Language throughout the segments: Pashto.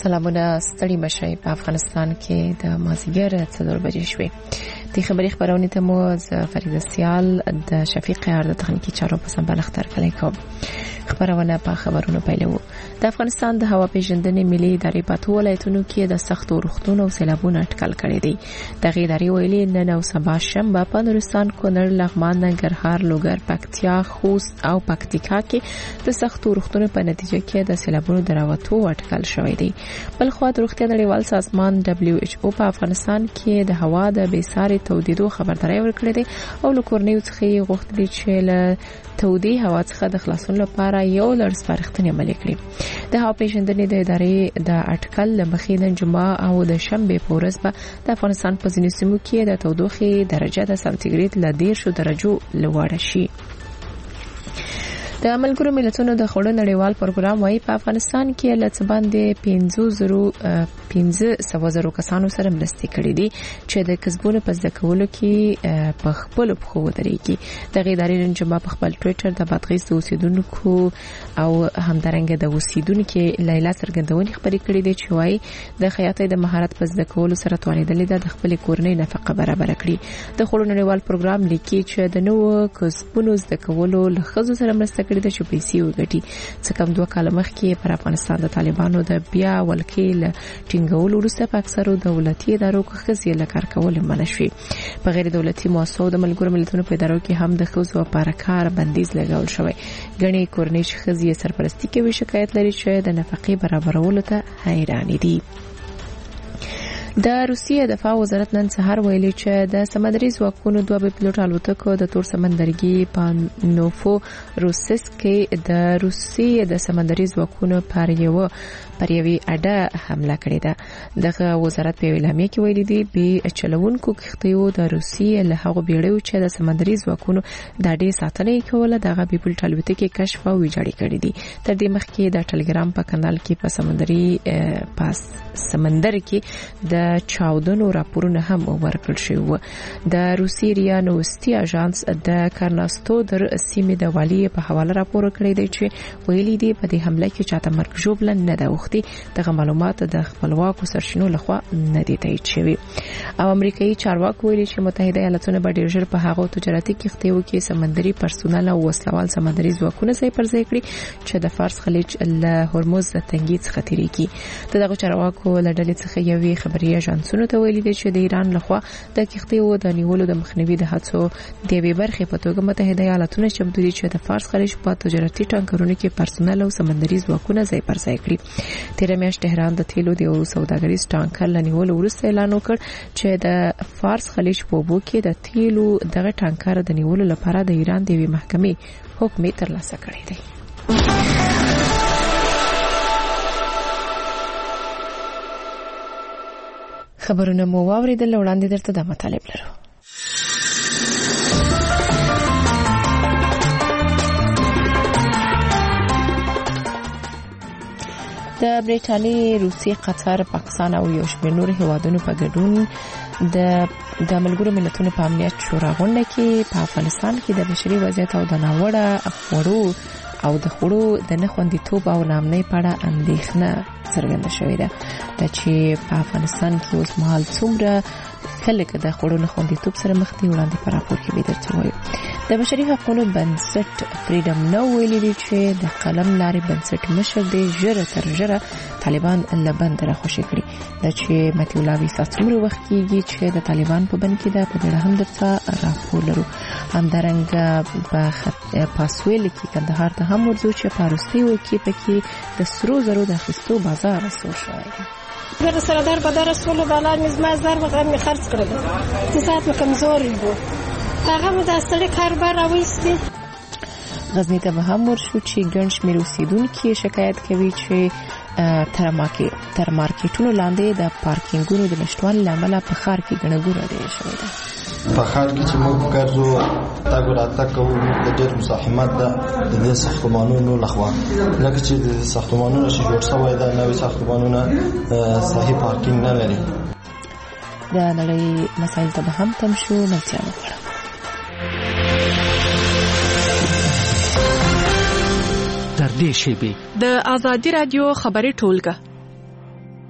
سلامونه ستړي مشي په افغانستان کې د مازیګر 4 بجې شوې. د خبري خبرونه ته مو فرید سیال د شفیق قهر د تخنیکی چارو په سمبال اختر کړی کوم خبرونه په خبرونو پیلو. د افغانستان د هوا پیژندنې ملي ادارې په ټول ولایتونو کې د سختو روغتونو او سیلابونو اټکل کړی دی. د غیداري ویلي نن او سبا شنبه په نورستان، کونړ، لغمان، ننګرهار، لوګر، پکتیا، خوست او پکتیکا کې د سختو روغتونو په نتیجه کې د سیلابونو دراوتو اټکل شوی دی. بلخو د روغتیا نړیوال سازمان WHO په افغانستان کې د هوا د بیساري تودیدو خبرداري ورکړې ده او له کورنیو څخه غوښتي چې له تودي هوا څخه د خلاصون لپاره یو لړ سپارښتنې عملي کړي. د هوا پیژندنې د ادارې د اټکل مخې نن جمعه او د شنبه په ورځ به د افغانستان په ځینو سیمو کې د تودوخې درجه د سانتیګریډ له 10 درجو لوړه شي. د ملګرو ملتونو د خوړو نړیوال پروګرام وايي په افغانستان کې له څه باندې 500,000 کسانو سره مرستې کړې دي چې د کسبونو په ځای کولو کې په خپل پخو ودرېږي. د غیداري نن جمعه په خپل ټوئیټر د بادغیس اوسیدونکو او همدارنګه د اوسیدونکو لیلا څرګندونې خبرې کړې دي چې وايي د خیاطۍ د مهارت په ځای کولو سره توانیدلې ده د خپل کورنۍ نفقه برابر کړي. د خوړو نړیوال پروګرام لیکي چې د نوو کسبونو زده کولو له خزو سره مرسته د پیسې وګټي. څه کم 2 کال مخکې پر افغانستان د طالبانو د بیا ولکې له ټینګولو وروسته په اکثرو دولتي ادارو کې خزي له کار کول منع شوی. په غیر دولتي مؤسسو د ملګرو ملتونو په ادارو کې هم د خزو لپاره کار بندیز لګول شوی. غني کورنۍ خزي سرپرستی کوي شکایت لري چې د نفقې برابرولو ته حیران دي. د روسیې دفاع وزارت نن سهار ویلي چې د سمندري ځواکونو 2 پایلوټ الوتکو د تور سمندرګي پانوفو روسس کې د روسیې د سمندري ځواکونو پر یوې اډه حمله کړې ده. دغه وزارت په اعلامیه کې ویلي دی به چلوونکو کښتیو د روسیې له هغو بیړیو چې د سمندري ځواکونو د اډې ساتنه کوله دغه پایلوټ الوتکې کشف او ویجاړې کړې دي. تر دې مخکې د ټلګرام په کانال کې په سمندر کې د چاودنو راپورونه هم ورکړل شوی. د روسي ریا نوستي اژانس د کارناستو در سیمې د والی په حواله راپور کړی دی چې ویلي دی په دې حمله کې چاته مرګ ژوبل نه ده وختي. دغه معلومات د خپلواکو سرچینو لخوا نه دي تایید شوی. او امریکایي چارواکو ویلي چې متحده ایالاتونه به ډیر ژر په هغه تجارتي کښتیو کې سمندري پرسونل او وسلوال سمندري ځواکونه ځای پر ځای کړي چې د فارس خلیج له هرمز د تنګي څخه تیریږي. دغه چارواکو له ډلې څخه یوې خبري اژانسونو ته ویلي دي چې د ایران لخوا د کښتیو د نیولو د مخنیوي د هڅو د یوې برخې په توګه متحده ایالاتونه چمتو دي چې د فارس خلیج په تجارتي ټانکرونو کې پرسونل او سمندري ځواکونه ځای پر ځای کړي. تیر میاشت تهران د تیلو د یو سوداګریز ټانکر لنیولو وروسته اعلان وکړ چې د فارس خلیج په اوبو کې د تیلو دغه ټانکر د نیولو لپاره د ایران د یوې محکمې حکم ترلاسه کړی دی. خبرونه مو واوریدل، وړاندې درته د مطالب لرو. د برېټانیې، روسیې، قطر، پاکستان او یو شمېر نور هیوادونو په ګډون د ملګرو ملتونو په امنیت شورا غونډه کې په افغانستان کې د بشري وضعیت او د ناوړه خوړو او د خوړو د نه خوندیتوب او نامنۍ په اړه اندېښنه څرګنده شوې ده. چې په افغانستان کې اوس مهال څومره خلک د خوړو نه خوندیتوب سره مخ دي وړاندې په راپور کې به درته وایو. د بشري حقوقو بنسټ فریډم نو ویلي دی چې د قلم لارې بنسټ مشر دی ژره تر ژره طالبان له بند راخوشي کړي. د چې متي الله ویسا څومره وخت کېږي چې د طالبان په بند کې ده په ډېر هم درته راپور لرو. همدارنګه په پاسویل کې کندهار ته هم ورځو چې پاروستي وکي پکې د سرو زرو د اخیستو بازار رسول شوی دی. زه سره در په در رسول بالا نظم زر وغه می خرڅ کړل. اقتصاد مې کمزوري وو. هغه مو د اصلي کاروبار راوېستي. غزنی ته به هم ورشو چې ګڼ شمېر اوسیدونکي شکایت کوي چې تر مارکیټونو لاندې د پارکینګونو د نشټوالي له امله په ښار کې ګڼه ګوڼه ډېره شوې ده. په ښار کې چې موږ ګرځو تګ راتګ کوو د ډېر مزاحمت ده د دې ساختمانونو لخوا. لکه چې د ساختمانونو چې جوړ شوی ده نوي ساختمانونه صحیح پارکینګ نه لري. د نړۍ مسایل ته به هم تم شو ملتیا وکړه. تر دې شیبې د آزادی رادیو خبري ټولګه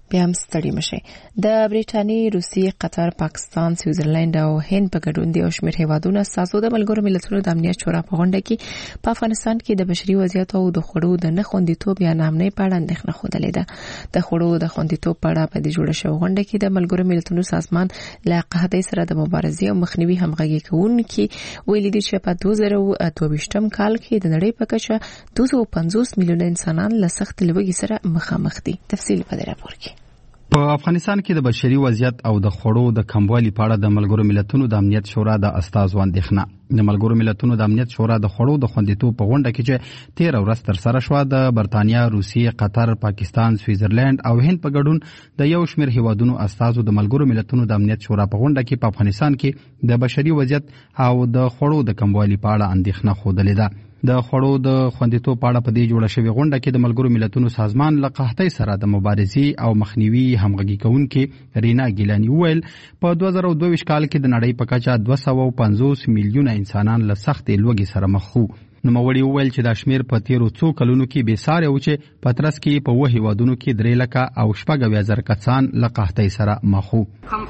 بیا هم ستړي مشي. د برېټانیا، روسیې، قطر، پاکستان، سویټزرلند او هند په ګډون د شمېر هیوادونو استازو د ملګرو ملتونو د امنیت شورا په غونډه کې په افغانستان کې د بشري وضعیت او د خوړو د نه خوندیتوب یا نامنۍ په اړه اندېښنه ښودلې ده. د خوړو د خوندیتوب په اړه په دې جوړه شوې غونډه کې د ملګرو ملتونو سازمان له قحطۍ سره د مبارزې او مخنیوي همغږي کوونکي ویلي دي چې په 2022 کال کې د نړۍ په کچه 250 میلیونه انسانان له سخت لوږې سره مخامخ دي. تفصیل په دې راپور کې. په افغانستان کې د بشري وضعیت او د خوړو د کموالي په اړه د ملګرو ملتونو د امنیت شورا د استازو اندېښنه. د ملګرو ملتونو د امنیت شورا د خوړو د خوندیتوب په غونډه کې چې 13 ورځې تر سره شوه د برتانیا، روسیې، قطر، پاکستان، سویټزرلند او هند په ګډون د یو شمېر هیوادونو استازو د ملګرو ملتونو د امنیت شورا په غونډه کې په افغانستان کې د بشري وضعیت او د خوړو د کموالي په اړه اندېښنه ښودلې ده. د خوړو د خوندیتوب په اړه په دې جوړه شوې غونډه کې د ملګرو ملتونو سازمان له قحطۍ سره د مبارزې او مخنیوي همغږي کوونکې رینا ګیلاني وویل په 2022 کال کې د نړۍ په کچه 250 میلیونه انسانان له سختې لوږې سره مخ وو. نوموړي وویل چې دا شمیر په تیرو څو کلونو کې بې ساري و چې په ترڅ کې په 9 هیوادونو کې 3 لکه او 14,000 کسان له قحطۍ سره مخ وو.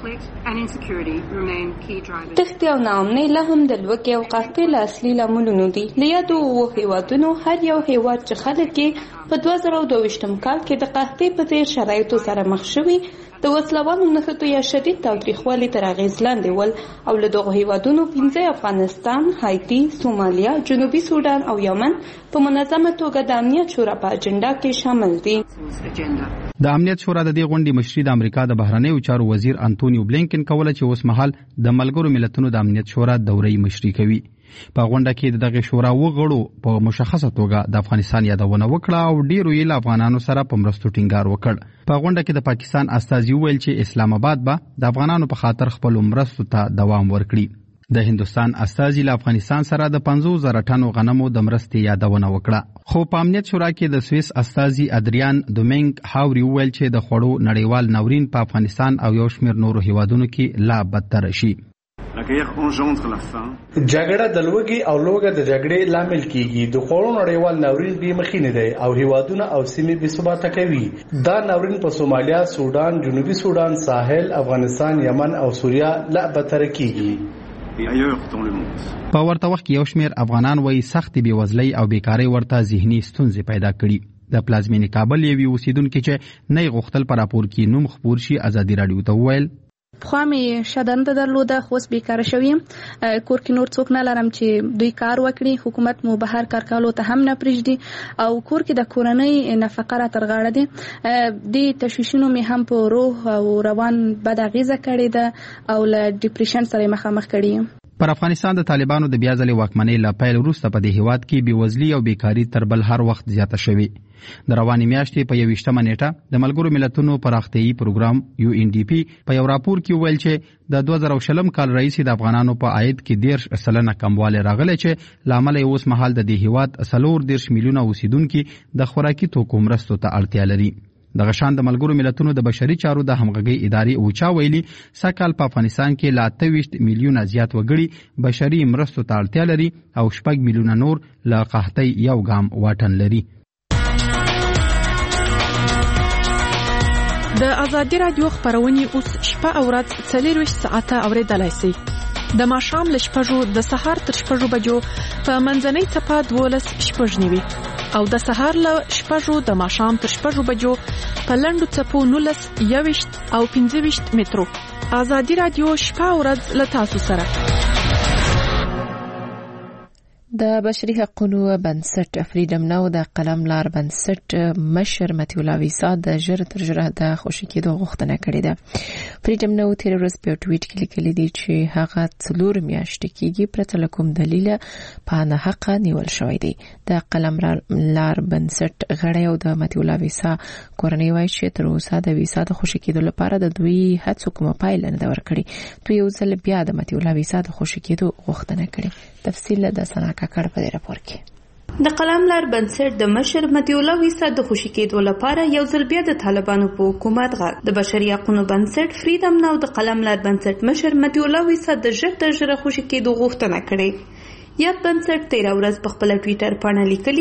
تختی او ناامنۍ لا هم د لوږې او قحطۍ له اصلي لاملونو دي. له یادو 9 هیوادونو هر یو هیواد چې خلک یې په 2022 کال کې د قحطۍ په ډېر شرایطو سره مخ شوي د وسلوالو نښتو یا شدید تاوتریخوالي تر اغېز لاندې ول او له دغو هیوادونو 15 افغانستان، هایتي، سومالیا، جنوبي سودان او یمن په منظمه توګه د امنیت شورا په اجنډا کې شامل دي. د امنیت شورا د دې غونډې مشري د امریکا د بهرنیو چارو وزیر انټونیو بلینکن کوله چې اوس مهال د ملګرو ملتونو د امنیت شورا دورې مشري کوي. په غونډه کې دغه شورا وغړو په مشخصه توګه د افغانستان یادونه وکړه او ډیرو یې له افغانانو سره په مرستو ټینګار وکړ. په غونډه کې د پاکستان استازي ویل چې اسلام آباد به د افغانانو په خاطر خپل مرستو ته دوام ورکړي. د هندستان استازي له افغانستان سره د 50,000 ټنو غنمو د مرستې یادونه وکړه. خو په امنیت شورا کې د سویس استازي ادریان دومینګ هاوري ویل چې د خوړو نړیوال ناورین په افغانستان او یو شمېر نورو هیوادونو کې لا بدتر شي. جګړه د لوږې او لوږه د جګړې لامل کیږي. د خوړو نړیوال ناورین بې مخینه دی او هیوادونه او سیمې بې ثباته کوي. دا ناورین په سومالیا، سودان، جنوبي سودان، ساحل، افغانستان، یمن او سوریه لا بدتر کیږي. په ورته وخت کې یو شمېر افغانان وایي سختې بېوزلۍ او بیکارۍ ورته ذهني ستونزې پیدا کړي. د پلازمینې کابل یوې اوسیدونکي چې نه یې غوښتل په راپور کې نوم خپور شي ازادي راډیو ته وویل خو مې شدنده درلوده خو اوس بیکاره شویم. کور کې نور څوک نه لرم چې دوی کار وکړي. حکومت مو بهر کار کولو ته هم نه پرېږدي او کور کې د کورنۍ نفقه را تر غاړه دي. د تشویشونو مې هم په روح او روان بد اغیزه کړې ده او له ډیپریشن سره مخامخ کړی یم. پر افغانستان د طالبانو د بیا ځلې واکمنۍ له پیل وروسته په دې هیواد کې بېوزلي او بیکاري تر بل هر وخت زیاته شوې. د روانې میاشتې په 21 نیټه د ملګرو ملتونو پراختیایي پروګرام UNDP په یو راپور کې ویل چې د 2020 کال راهیسې د افغانانو په عاید کې 10% کموالی راغلی چې له امله اوس مهال د دې هیواد 40 میلیونه اوسیدونکي د خوراکي توکو مرستو ته اړتیا لري. دغه شان د ملګرو ملتونو د بشري چارو د همغږۍ ادارې اوچا ویلي سږکال په افغانستان کې له 28 میلیونه زیات وګړي بشري مرستو ته اړتیا لري او 6 میلیونه نور له قحطۍ یو ګام واټن لري. د ازادي راډیو خبرونه اوس شپه او ورځ 24 ساعته اوریدلای شئ. د ماښام له 6 د سهار تر 6 بجو په منځنۍ ټپه 12:09 او د سهار له 6 د ماښام تر 6 بجو په لنډو ټپو 19 او 15 مترو. ازادي راډیو شپه او ورځ له تاسو سره. د بشري حقوقو بنسټ فریډم ناو د قلم لار بنسټ مشر متیو لاویسا د ژر تر ژره د خوشی کېدو غوښتنه کړې ده. فریډم ناو تیر ورځ په ټویټ کې لیکلي دي چې هغه 4 میاشتې کېږي پرته له کوم دلیل په نه حق نیول شوی دی. د قلم لار بنسټ غړی او د متیو لاویسا کورنۍ وایي چې تر اوسه د ویسا د خوشی کېدو لپاره د دوی هڅو کومه پایله نه ورکړي. دوی یو ځل بیا د متیو لاویسا د خوشی کېدو غوښتنه کړې. تفصیل د سنا کاکړ په دې راپور کې. د قلم لار بنسټ د مشر متیو لاویسا د خوشی کېدو لپاره یو ځل بیا د طالبانو په حکومت غږ د بشري حقوقو بنسټ فریډم ناو د قلم لار بنسټ مشر متیو لاویسا د ژر تر ژره خوشی کېدو غوښتنه کړې. یاد بنسټ 13 ورځ په خپل ټویټر باندې لیکلي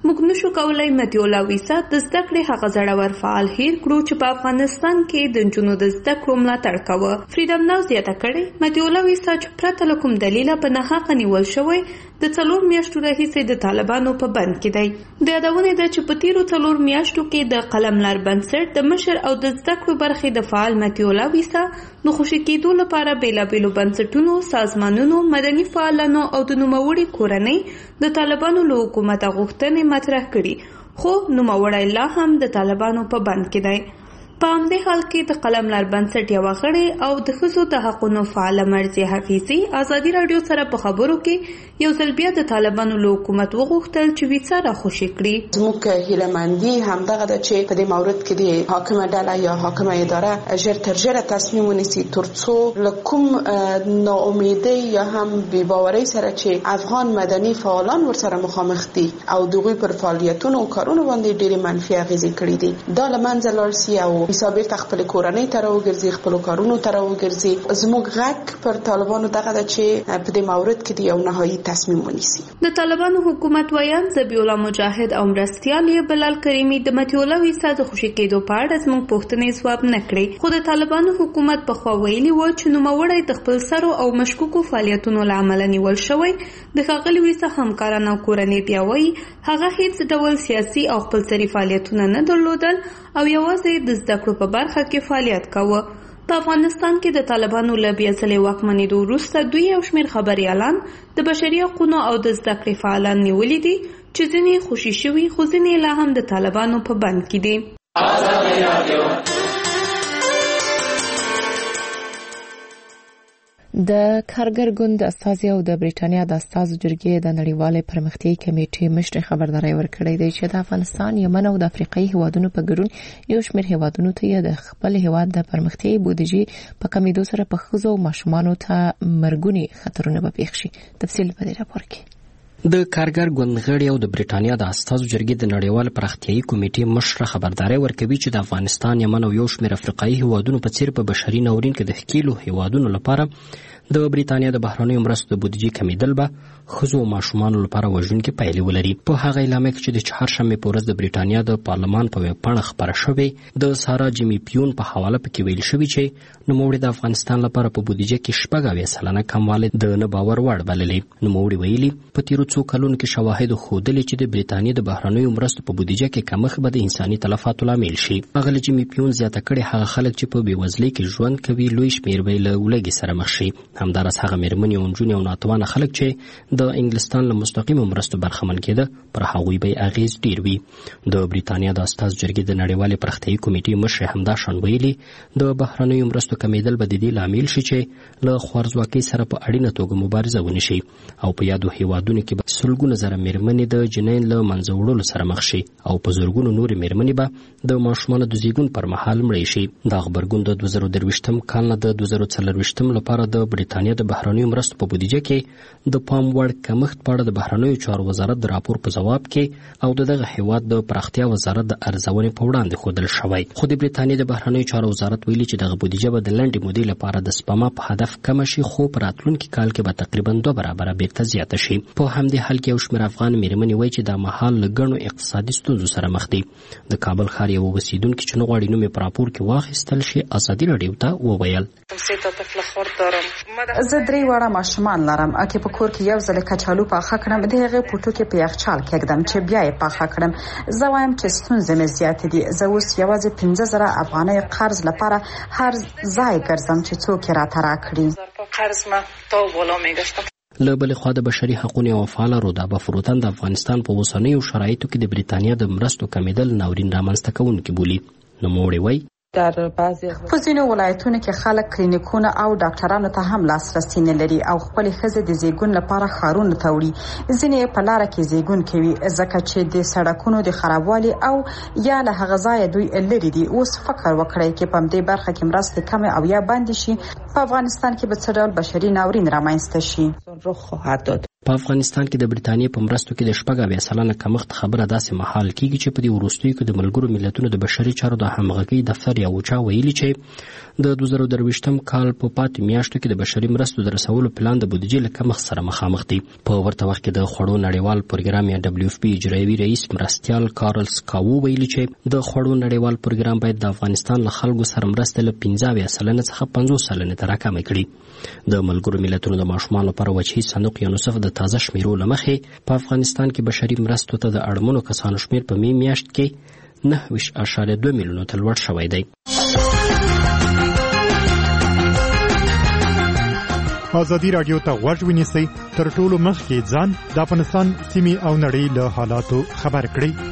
موږ نشو کولای مهدي الله عیسی د زده کړې هغه زړور فعال هیر کړو چې په افغانستان کې د نجونو د زده کړو ملاتړ کوه. فریډم ناو زیاته کړې مهدي الله عیسی چې پرته له کوم دلیله په ناحقه نیول شوی د 4 میاشتو راهیسې د طالبانو په بند کې دی. د یادونې ده چې په تیرو 4 میاشتو کې د قلملار بنسټ د مشر او د زده کړو برخې د فعال مهدي الله عیسی د خوشي کېدو لپاره بیلابیلو بنسټونو، سازمانونو، مدني فعالانو او د نوموړي کورنۍ د طالبانو له حکومته غوښتنې مطرح کړي، خو نوموړی لا هم د طالبانو په بند کې دی. په همدې حال کې د قلملار بنسټ یوه غړې او د ښځو د حقونو فعاله مرضیه حفیظي ازادي راډیو سره په خبرو کې یو ځل بیا د طالبانو له حکومت وغوښتل چې ویزه راخوشي کړي. زموږ هیلهمندي همدغه ده چې په دې مورد کې د حاکمه ډله یا حاکمه اداره ژر تر ژره تصمیم ونیسي ترڅو له کوم ناامیدۍ یا هم بېباورۍ سره چې افغان مدني فعالان ورسره مخامخ دي او دوی پر فعالیتونو او کارونو باندې ډېرې منفي اغېزې کړي دي دا له منځه لاړ سي او حسابیر خپل کورنۍ ته راوګرځي، خپل کارونو ته راوګرځي. زموږ غږ پر طالبانو دغه ده چې په دې مورد کې د یو نهایي تصمیم ونیسي. د طالبانو حکومت ویان ذبیح الله مجاهد او مرستیال بلال کریمي د مهدي الله عیسی د خوشي کېدو په اړه زموږ پوښتنې ځواب نه کړې، خو د طالبانو حکومت پخوا ویلي و چې نوموړی د خپل سرو او مشکوکو فعالیتونو له امله نیول شوی. د ښاغلي عیسی همکاران او کورنۍ بیا وایي هغه هیڅ ډول سیاسي او خپلسري فعالیتونه نه درلودل او یوازې د زده کړو په برخه کې فعالیت کاوه. په افغانستان کې د طالبانو له بیا ځلې واکمنېدو وروسته دوی یو شمېر خبریالان د بشري حقونو او د زده کړې فعالان نیولي دي چې ځینې خوشي شوي خو ځینې لا هم د طالبانو په بند کې دي. د کارګر ګوند استازي او د بریټانیا د استازو جرګې د نړیوالې پرمختیایي کمیټې مشر خبرداري ورکړې ده چې د افغانستان، یمن او د افریقایي هیوادونو په ګډون یو شمېر هیوادونو ته د خپل هیواد د پرمختیایي بودیجې په کمیدو سره په ښځو او ماشومانو ته مرګونی خطرونه به پیښ شي. تفصیل په دې راپور کې. د کارګر ګوند غړي او د بریټانیا د استازو جرګې د نړیوال پرمختیایي کمیټې مشر خبرداري ورکوي چې د افغانستان، یمن او یو شمېر افریقایي هیوادونو په څیر په بشري ناورین کې د ښکېلو هیوادونو لپاره د بریټانیا د بهرنیو مرستو د بودیجې کمیدل به ښځو او ماشومانو لپاره وژونکې پایلې ولري. په هغه اعلامیه کې چې د چهارشنبې په ورځ د بریټانیا د پارلمان په ویبپاڼه خپره شوې د سارا جیمي پیون په حواله پکې ویل شوي چې نوموړي د افغانستان لپاره په بودیجه کې 6% کموالی د نه باور وړ بللې. نوموړي ویلي په تیرو څو کلونو کې شواهد ښودلي چې د بریټانیا د بهرنیو مرستو په بودیجه کې کمښت به د انساني تلفاتو لامل شي. هغه جیمي پیون زیاته کړې هغه خلک چې په بېوزلۍ کې ژوند کوي لوی شمېر به له ولږې سره مخ شي. همداراز هغه مېرمنې او نجونې او ناتوانه خلک چې د انګلستان له مستقیمو مرستو برخمن کېده پر هغوی به اغیز ډیر وي. د بریټانیا د استازو جرګې د نړیوالې پرمختیایي کمیټې مشر همداشان ویلي د بهرنیو مرستو کمیدل به د دې لامل شي چې له خوارځواکۍ سره په اړینه توګه مبارزه ونشي او په یادو هیوادونو کې به سلګونه زره مېرمنې د جنین له منځه وړلو سره مخ شي او په زرګونو نورې مېرمنې به د ماشومانو د زیږون پر مهال مړې شي. دا غبرګون د 2023 کال نه د 2024 لپاره د بریټانیا د بهرنیو مرستو په بودیجه کې د پام وړ کمښت په اړه د بهرنیو چارو وزارت د راپور په ځواب کې او دغه هیواد د پراختیا وزارت د ارزونې په وړاندې ښودل شوی. خو د بریټانیا د بهرنیو چارو وزارت ویلي چې دغه بودیجه به د لنډې مودې لپاره د سپما په هدف کمه شي خو په راتلونکي کال کې به تقریبا 2 برابره بیرته زیاته شي. په همدې حال کې یو شمېر افغان مېرمنې وایي چې دا مهال له ګڼو اقتصادي ستونزو سره مخ دي. د کابل ښار یو اوسیدونکي چې نه غواړي نوم یې په راپور کې واخیستل شي ازادي راډیو ته وویل زه 3 واړه ماشومان لرم اکه په کور کې یو ځل کچالو پاخه کړم د هغه پټو کې په یخچال کې کېږم چې بیا یې پاخه کړم. زه وایم چې ستونزې مې زیات دي. زه اوس یوازې 15000 افغانۍ قرض لپاره هر ځای ګرځم چې څوک راته راکړي. قرض ما تو بالا میگفتم. له بلې خوا د بشري حقونو او فعال رودابه فروتن د افغانستان په اوسنیو شرایطو کې د بریټانیا د مرستو کمیدل ناورین رامنځته کوونکي بولي. نوموړي وایي په ځینو ولایتونو کې خلک کلینیکونه او ډاکټرانو ته هم لاسرسي نه لري او خپل ښځې د زیږون لپاره ښارونو ته وړي. ځینې په لاره کې زیږون کوي ځکه چې د سړکونو د خرابوالي او یا له هغه ځایه دوی لري دي. اوس فکر وکړئ چې په دې برخه کې مرستې کمې او یا بند شي په افغانستان کې به څه ډول بشري ناورین رامنځته شي. په افغانستان کې د برټانیې په مرستو کې د 80% کمښت خبره داسې مهال کیږي چې په دې وروستیو کې د ملګرو ملتونو د بشري چارو د همغږۍ دفتر یو چا ویلي چې د 2023م کال په پاتې میاشتو کې د بشري مرستو د رسولو پلان د بودیجې له کمښت سره مخامخ دی. په ورته وخت کې د خوړو نړیوال پروګرام یا WFP اجرایوي رئیس مرستیال کارل سکاو ویلي چې د خوړو نړیوال پروګرام باید د افغانستان له خلکو سره مرسته له 15% څخه 50% ته راکمه کړي. د ملګرو ملتونو د ماشومانو لپاره وجهي صندوق یونیسف د تازه شمیرو لمخې په افغانستان کې بشري مرستو ته د اړمنو کسانو شمیر په میاشت کې 9.2 میلیونو ته لوړ شوی دی. ازادي راډیو ته غوږ ونیسئ، تر ټولو مخکې ځان د افغانستان سیمې او نړۍ له حالاتو خبر کړئ.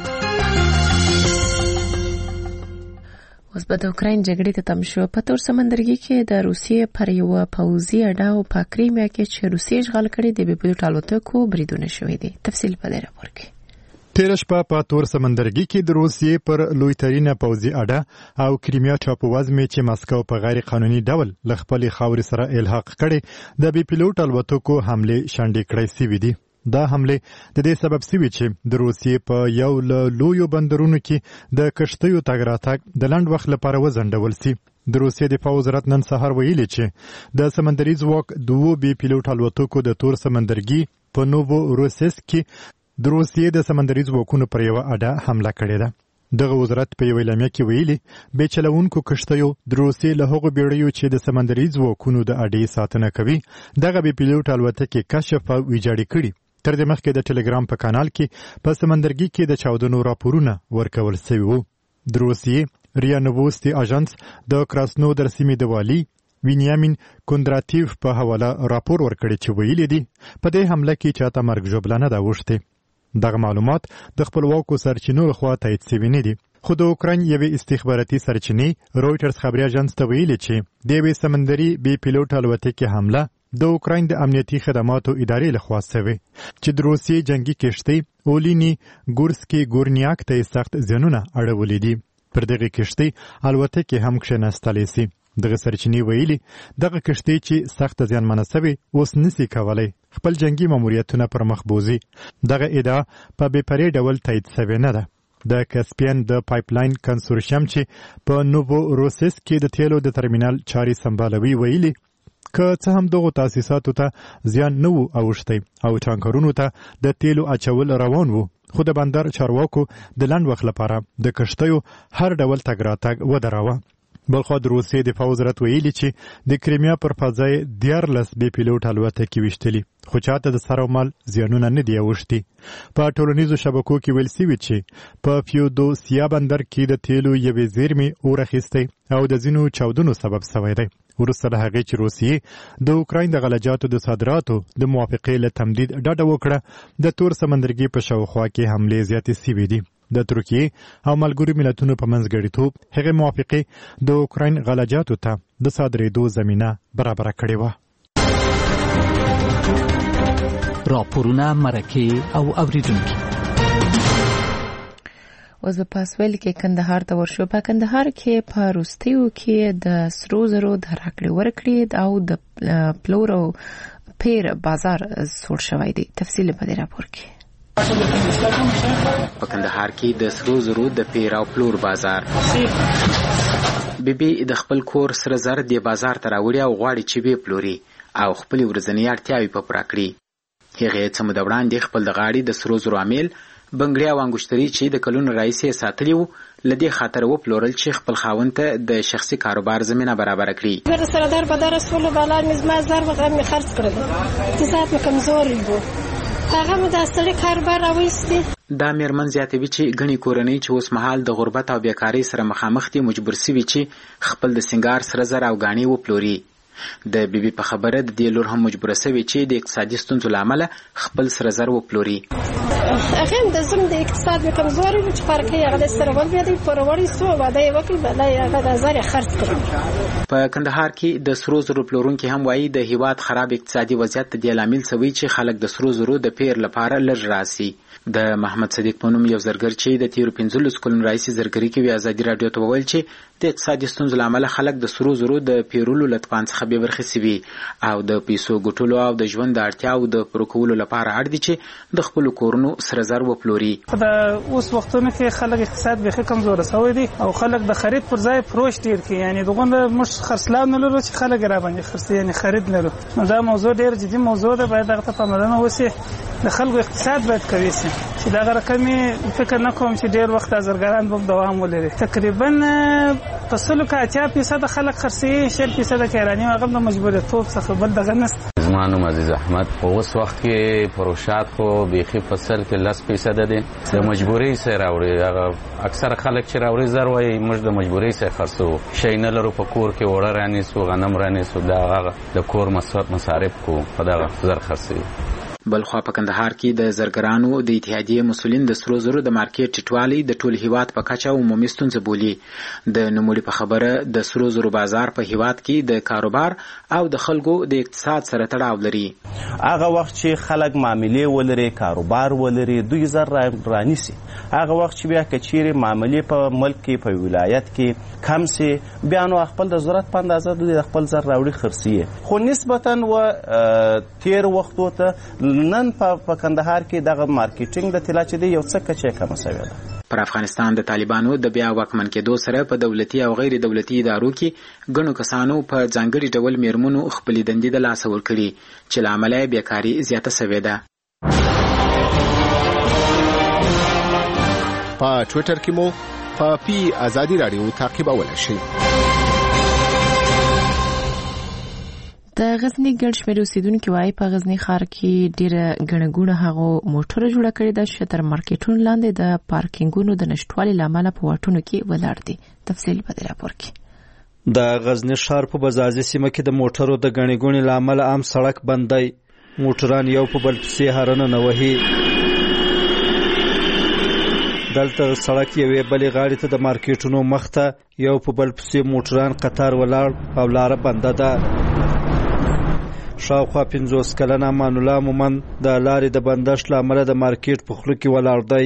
اوس به د اوکراین جګړې ته تم شو. په تور سمندرګي کې د روسیې پر یوه پوځي اډه او په کریمیا کې چې روسیې اشغال کړي د بیپیلوټ الوتکو بریدونه شوي دي. تفصیل په دې راپور کې. تېره شپه په تور سمندرګي کې د روسیې پر لویترینه پوځي اډه او کریمیا ټاپووزمې چې مسکو په غیر قانوني ډول له خپلې خاورې سره الحاق کړي د بیپیلوټ الوتکو حمله شنډې کړې سوي دي. دا حمله د دې سبب سوي چې د روسیې په یو له لویو بندرونو کې د کشتیو تګ راتګ د لنډ وخت لپاره وځنډول سي. د روسیې دفاع وزارت نن سهار ویلي چې د سمندري ځواک دوه بي پیلوټ الوتکو د تور سمندرګي په نوو روسیسک کې د روسیې د سمندري ځواکونو پر یوه اډه حمله کړې ده. دغه وزارت په یو اعلامیه کې ویلي به چلوونکو کشتیو د روسیې له هغو بیړیو چې د سمندري ځواکونو د اډې ساتنه کوي دغه بي پیلوټ الوتکې کشف او ویجاړې کړي. تر دې مخکې د ټلګرام په کانال کې په سمندرګي کې د چاودنو راپورونه ورکول شوي وو. د روسیې ریا نووستي اژانس د کراسنودر سیمې د والي وینیامین کوندراتیف په حواله راپور ورکړی چې ویلي دي په دې حمله کې چاته مرګ ژوبلانه ده اوښتې. دغه معلومات د خپلواکو سرچینو لخوا تایید شوي نه دي. خو د اوکراین یوې استخباراتي سرچینې رویټرز خبري اژانس ته ویلي چې د یوې سمندري بي پیلوټ الوتکې حمله د اوکراین د امنیتي خدماتو ادارې لخوا شوې چې د روسیې جنگي کشتۍ اولینی ګورسکي ګورنیاک ته سخت زیانونه اړولې دي. پر دغه کشتۍ الوتکې هم کښېنستلې سي. دغه سرچینې ویلي دغه کشتۍ چې سخت زیانمنه شوې اوس نسي کولی خپل جنگي ماموریتونه پر مخ بوزي. دغه ادعا په بې پرې ډول تایید شوې نه ده. د کسپین د پایپلاین کنسورشیم چې په نوو روسیس کې د تیلو د ترمینال چاري سمبالوي ویلي که څه هم دغو تاسیساتو ته زیان نه وو اوښتی او ټانکرونو ته د تیلو اچول روان وو، خو د بندر چارواکو د لنډ وخت لپاره د کشتیو هر ډول تګ راتګ ودراوه. بلخوا د روسیې دفاع وزارت ویلي چې د کریمیا پر فضای 14 بي پیلوټ الوتکې ویشتلي خو چاته د سر او مال زیانونه نه دی اوښتي. په ټولنیزو شبکو کې ویل سوي چې په فیودوسیا بندر کې د تیلو یوې زیرمې اور اخیستی او د ځینو چاودنو سبب شوی دی. وروسته له هغې چې روسیې د اوکراین د غلجاتو د صادراتو د موافقې له تمدید ډډه وکړه د تور سمندرګي په شاوخوا کې حملې زیاتې سوي دي. د ترکیې او ملګرو ملتونو په منځګړیتوب هغې موافقې د اوکراین غلجاتو ته د صادرېدو زمینه برابره کړې وه. راپورونه، مرکې او اوریدونکي. اوس په پاسویل کې کندهار ته ورشو. په کندهار کې په روستیو کې د سرو زرو د راکړې ورکړې او د پلور او پیر بازار سوړ شوی دی. تفصیل په دې راپور کې. په کندهار کې د سرو زرو د پیر او پلور بازار بیبي د خپل کور سره زر د بازار ته راوړي او غواړي چې به پلوري او خپل ورځنی اړتیاوې په پوره کړي. هغه څه مده وړاندې خپل د غاړي د سرو زرو عامل بنګړي او انګشتري چې د کلونو راځي ساتلی وو لدې خاطر و پلورل چې خپل خاوند ته د شخصي کاروبار زمينه برابر کړي. ور سره در په در رسول بالا مزما زر وغم خرڅ کړل. اقتصاد کمزوري وو. هغه مو د اصلي کاروبار راوېستي. دا میرمن زیاتوي چې غني کورنۍ چې اوس مهال د غربت او بیکاری سره مخامخ دي مجبور سوي چې خپل د سنگار سره زر او غاڼې و پلوري. د بیبي په خبره د دې لور هم مجبور سوي چې د اقتصادي ستونزو لامل خپل سره زر و پلوري. هغه د زم د اقتصاد کمزوري چې فرق یې هغه سره ول بیا د پروري سو واده وکړي بلای هغه د زر خرڅ کړ. په کندهار کې د سرو زرو پلورونکو هم وایي د هیواد خراب اقتصادي وضعیت د لامل سوي چې خلک د سرو زرو د پیر لپاره لږ راسي. د محمد صدیق پونم یو زرګر چې د تیر 15 کلونو راځي زرګري کوي ازادي رادیو ته وویل چې د اقتصادي ستونزو له امله خلک د سرو زرو د پیرولو له توان څخه بې برخې سوي او د پیسو ګټلو او د ژوند د اړتیاو د پوره کولو لپاره اړ دي چې د خپلو کورونو سره زر وپلوري. د اوس وختونو کې خلک اقتصاد بیخي کمزوره شوی دی او خلک د خرید پر ځای فروش ډیر کوي، یعنی دغه موږ خرڅلاو نه لرو چې خلک را باندې خرڅي، یعنی خرید لرو. نو دا موضوع ډیر جدي موضوع ده، باید هغه ته پاملرنه وشي. د خلکو اقتصاد باید قوي شي چې دا رقمي فکر نه کوم چې ډیر وخت ازرګران به دوام ولري. تقریبا په 80% خلک خرڅي، 60% کارانی هغه د مجبوریتوب څخه بل دغه نست. زما نوم عزیز احمد. په اوس وخت کې پروشات خو بیخي فصل کې 10% دي، د مجبورۍ سره راوړي. هغه اکثر خلک چې راوړي زر وایي موږ د مجبورۍ سره خرڅو، شي نه لرو په کور کې وړه رانیسو، غنم رانیسو، دا هغه د کور مصارف کو په دغه زر خرڅي. بلخوا په کندهار کې د زرګرانو د اتحادیې مسولین د سرو زرو د مارکیټ ټیټوالی د ټول هیواد په کچه عمومي ستونزه بولي. د نوموړي په خبره د سرو زرو بازار په هیواد کې د کاروبار او د خلکو د اقتصاد سره تړاو لري. هغه وخت چې خلک معاملې ولري، کاروبار ولري، دوی زر رانیسي. هغه وخت چې بیا کچېرې معاملې په ملک کې په ولایت کې کم سي، بیا نو خپل د ضرورت په اندازه دوی د خپل زر راوړي خرڅي. خو نسبتا و تیر وختو ته نن په کندهار کې دغه مارکیټینګ د طلا چې دی یو څه کچې کم شوی ده. پر افغانستان د طالبانو د بیا واکمن کېدو سره په دولتي او غیر دولتي ادارو کې ګڼو کسانو په ځانګړي ډول میرمنو خپلې دندې د لاسه ورکړي چې له امله یې بیکاري زیاته شوې ده. په ټویټر کې مو په پی ازادي رادیو تعقیبولی شئ. د غزنی ګڼ شمېر اوسیدونکو وايي په غزنی ښار کې ډېره ګڼه ګوڼه هغو موټره جوړه کړې ده چې تر مارکیټونو لاندې د پارکینګونو د نشټوالي له امله په واټونو کې ولاړ دي. تفصیل په دې راپور کې. د غزنی ښار په بزازي سیمه کې د موټرو د ګڼې ګوڼې له امله عام سړک بند دی. موټران یو په بل پسې هارنه نه وهي. دلته سړک یوې بلې غاړې ته د مارکیټونو مخ ته یو په بل پسې موټران قطار ولاړ او لاره بنده ده. شاوخوا 50 کلنه امان الله مومن د لارې د بندښت له امله د مارکیټ په خوله کې ولاړ دی.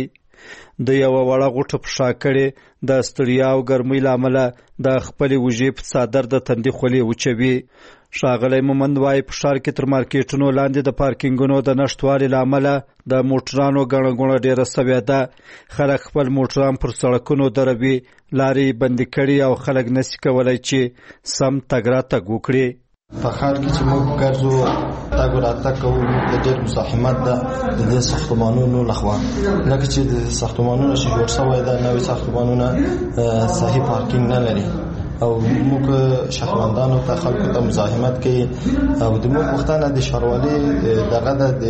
د یوه وړه غوټه په شا کړې د ستړیا او ګرمۍ له امله د خپلې وږې په څادر د تندي خولې وچوي. ښاغلی مومند وایي په ښار کې تر مارکیټونو لاندې د پارکینګونو د نشتوالي له امله د موټرانو ګڼه ګوڼه ډېره سوې ده. خلک خپل موټران پر سړکونو دروي، لارې بندې کړي او خلک نسي کولی چې سم تګ راتګ وکړي. په ښار کې چې موږ ګرځو تګ راتګ کوو، موږ ته ډېر مزاحمت ده د دې ساختمانونو لخوا، لکه چې د ساختمانونه چې جوړ شوی ده نوي ساختمانونه صحیح پارکینګ نه لري او موږ شهروندانو ته خلکو ته مزاحمت کوي. او د موږ پوښتنه د ښاروالۍ دغه ده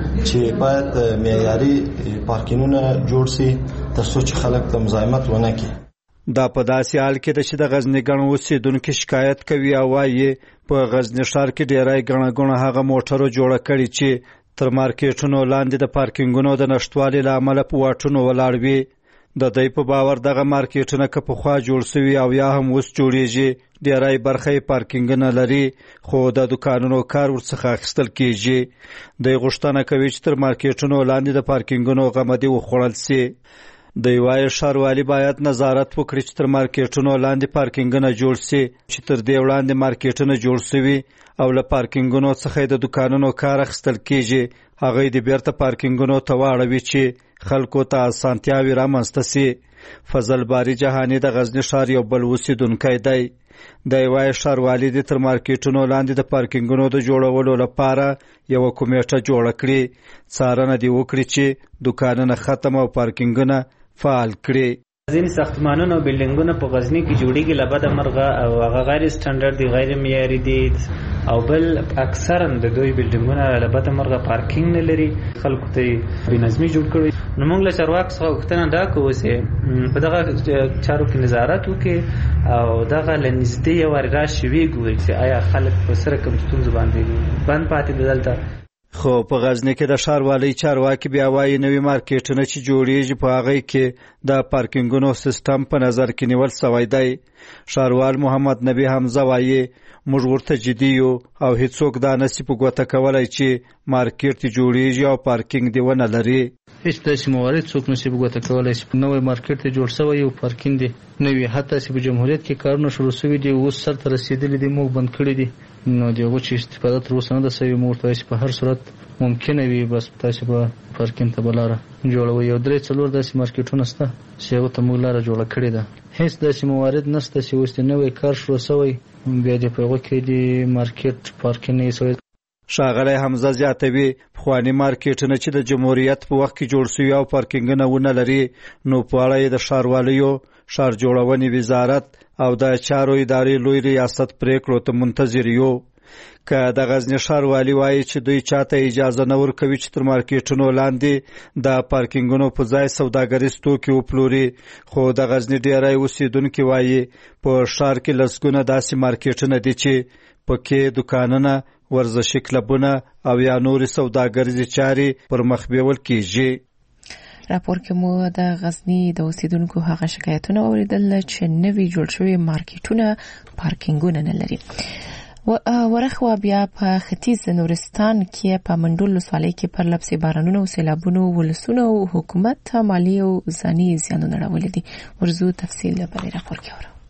چې باید معیاري پارکینګونه جوړ شي تر څو چې خلک ته مزاحمت ونه کړي. دا په داسې حال کې ده چې د غزنی ګڼ اوسیدونکي شکایت کوي او وایي په غزنی ښار کې ډیری ګڼه ګوڼه هغه موټرو جوړه کړي چې تر مارکیټونو لاندې د پارکینګونو د نشتوالي له امله په واټونو ولاړ وي. د دوی په باور دغه مارکیټونه که پخوا جوړ سوي او یا هم اوس جوړیږي، ډیری برخه یې پارکینګونه لري خو د دوکانونو کار ورڅخه اخیستل کیږي. دوی غوښتنه کوي چې تر مارکیټونو لاندې د پارکینګونو غمدي وخوړل سي. دوی وایي ښاروالي باید نظارت وکړي چې تر مارکیټونو لاندې پارکینګونه جوړ سي، چې تر دې وړاندې مارکیټونه جوړ سوي او له پارکینګونو څخه د دوکانونو کار اخیستل کیږي، هغه یې د بیرته پارکینګونو ته واړوي چې خلکو ته اسانتیاوې رامنځته سي. فضل باری جهاني د غزنی ښار یو بل اوسیدونکی دی. دی وایي ښاروالي دې تر مارکیټونو لاندې د پارکینګونو د جوړولو لپاره یوه کمیټه جوړه کړي، څارنه دې وکړي چې دوکانونه ختم او پارکینګونه فعال کړي. ځینې ساختمانونه او بلډینګونه په غزنی کې جوړیږي له بده مرغه او هغه غیر سټنډرډ دي، غیر معیاري دي، او بل اکثرا د دوی بلډینګونه له بده مرغه پارکینګ نه لري، خلکو ته بېنظمي جوړ کړي. نو موږ له چارواکو څخه غوښتنه دا کوو چې په دغه چارو کې نظارت وکړي او دغه له نږدې یو وارې راشي ویې ګوري چې آیا خلک په سره کوم ستونزو باندې بند پاتې دي دلته. خو په غزنی کې د ښاروالۍ چارواکي بیا وایي نوي مارکیټونه چې جوړیږي په هغې کې د پارکینګونو سیستم په نظر کې نیول سوی دی. ښاروال محمد نبی حمزه وایي موږ ورته جدي یو او هیڅوک دا نشي په ګوته کولی چې مارکیټ جوړیږي او پارکینګ دې ونه لري. هیڅ داسې موارد څوک نشي ګوته کولای چې نوې مارکیټ ته جوړ شوی او پارکینګ دی نوې حتی چې په جمهوریت کې کارونه شروع شوي دي اوس سر ته رسیدلي دي موږ بند کړی دي نو دغه چې استفاده تر اوسه نه ده شوې موږ ته په هر صورت ممکنه وي بس تاسو به پارکینګ ته بلاره جوړوي یو 3-4 داسې مارکیټونه شته چې هغه ته موږ لاره جوړه کړې ده هیڅ داسې موارد نشته چې اوس نوې کار شروع شوی بیا د په هغه کې د مارکیټ پارکینګ نه شوی ښاغلی حمزه زیاتوي پخواني مارکیټونه چې د جمهوریت په وخت کې جوړ شوي او پارکینګونه ونه لري نو په اړه یې د ښاروالیو ښار جوړونې وزارت او د چارو ادارې لوی ریاست پریکړو ته منتظر یو که د غزنی ښاروالي وایي چې دوی چاته اجازه نه ورکوي چې تر مارکیټونو لاندې د پارکینګونو په ځای سوداګریز توکي وپلوري خو د غزنی ډیری اوسیدونکي وایي په ښار کې لسګونه داسې مارکیټونه دي چې پکې دوکانونه ورزشي کلبونه او یا نورې سوداګریزې چارې پر مخ بیول کیږي راپور کې مو د غزنی د اوسیدونکو هغه شکایتونه اوریدل چې نوي جوړ شوي مارکیټونه پارکینګونه نه لري ورخوا بیا په ختیځ نورستان کې په منډول ولسوالۍ کې پر لپسې بارانونو او سیلابونو ولسونو او حکومت مالی او ځاني زیانونه راوړي دي ورزو تفصیل په راپور کې اورو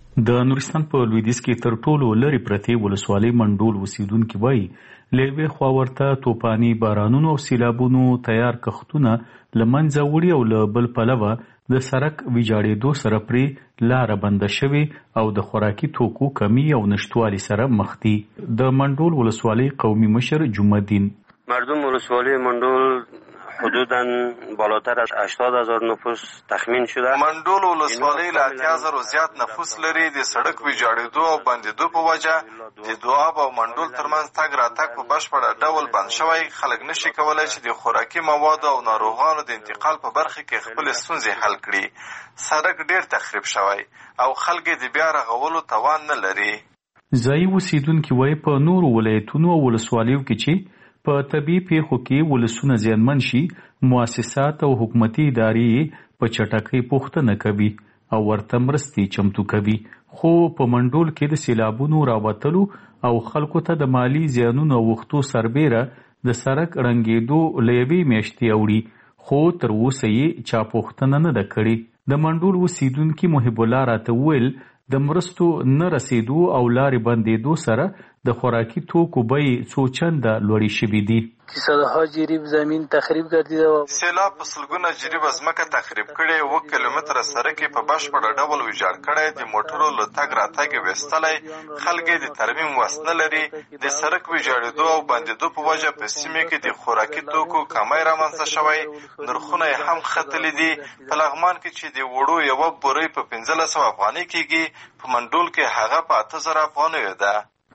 د نورستان په لویدیځ کې تر ټولو لري پرتې ولسوالۍ منډول اوسیدونکي وایي لوی خوا ورته توپاني بارانونو او سیلابونو تیار کښتونه لمنځه وړي او له بل پلوه د سړک ویجاړېدو سره پرې لاره بنده شوې او د خوراکي توکو کمی او نشتوالي سره مخ دي د منډول ولسوالۍ قومي مشر جمعالدین مردم ولسوالی منډول حدوداً بالاتر از 80,000 نفوس تخمین شده. منډول ولسوالۍ له 80,000 زیات نفوس لري. د سړک ویجاړېدو او بندېدو په وجه د دواب او منډول ترمنځ تګ راتګ په بشپړه ډول بند شوی. خلک نشي کولای چې د خوراکي موادو او ناروغانو د انتقال په برخه کې خپل ستونزې حل کړي. سړک ډېر تخریب شوی او خلک د بیا رغولو توان نه لري. ځایي اوسیدونکي وایي په نورو ولایتونو او ولسوالیو کې چې په طبیعي پیښو کې ولسونه زیانمن شي مؤسسات او حکومتي ادارې په چټکۍ پوښتنه کوي او ورته مرستې چمتو کوي خو په منډول کې د سیلابونو راوتلو او خلکو ته د مالی زیانونو وختو سربیره د سړک رنګېدو له یوې میاشتې اوړي خو تر اوسه یې چا پوښتنه نه ده کړې. د منډول اوسیدونکي محب الله راته وویل د مرستو نه رسیدو او لارې بندېدو سره د خوراکي توکو بیې څو چنده لوړې شوې دي. صدها جریب زمین تخریب کردیده و سیلاب په سلګونه جریب ځمکه تخریب کړې 1 کیلومتره سړک په بشپړه ډول ویجاړ کړی. د موټرو له تګ راتګ ویستلی خلک د ترمیم وس نه لري. د سړک ویجاړېدو او بندېدو په وجه په سیمه کې د خوراکي توکو کمی رامنځته شوی. نرخونه یې هم ختلي دي. په لغمان کې چې د وړو یوه بورۍ په 1500 افغانۍ کېږي په منډول کې هغه په 8000 افغانیو ده.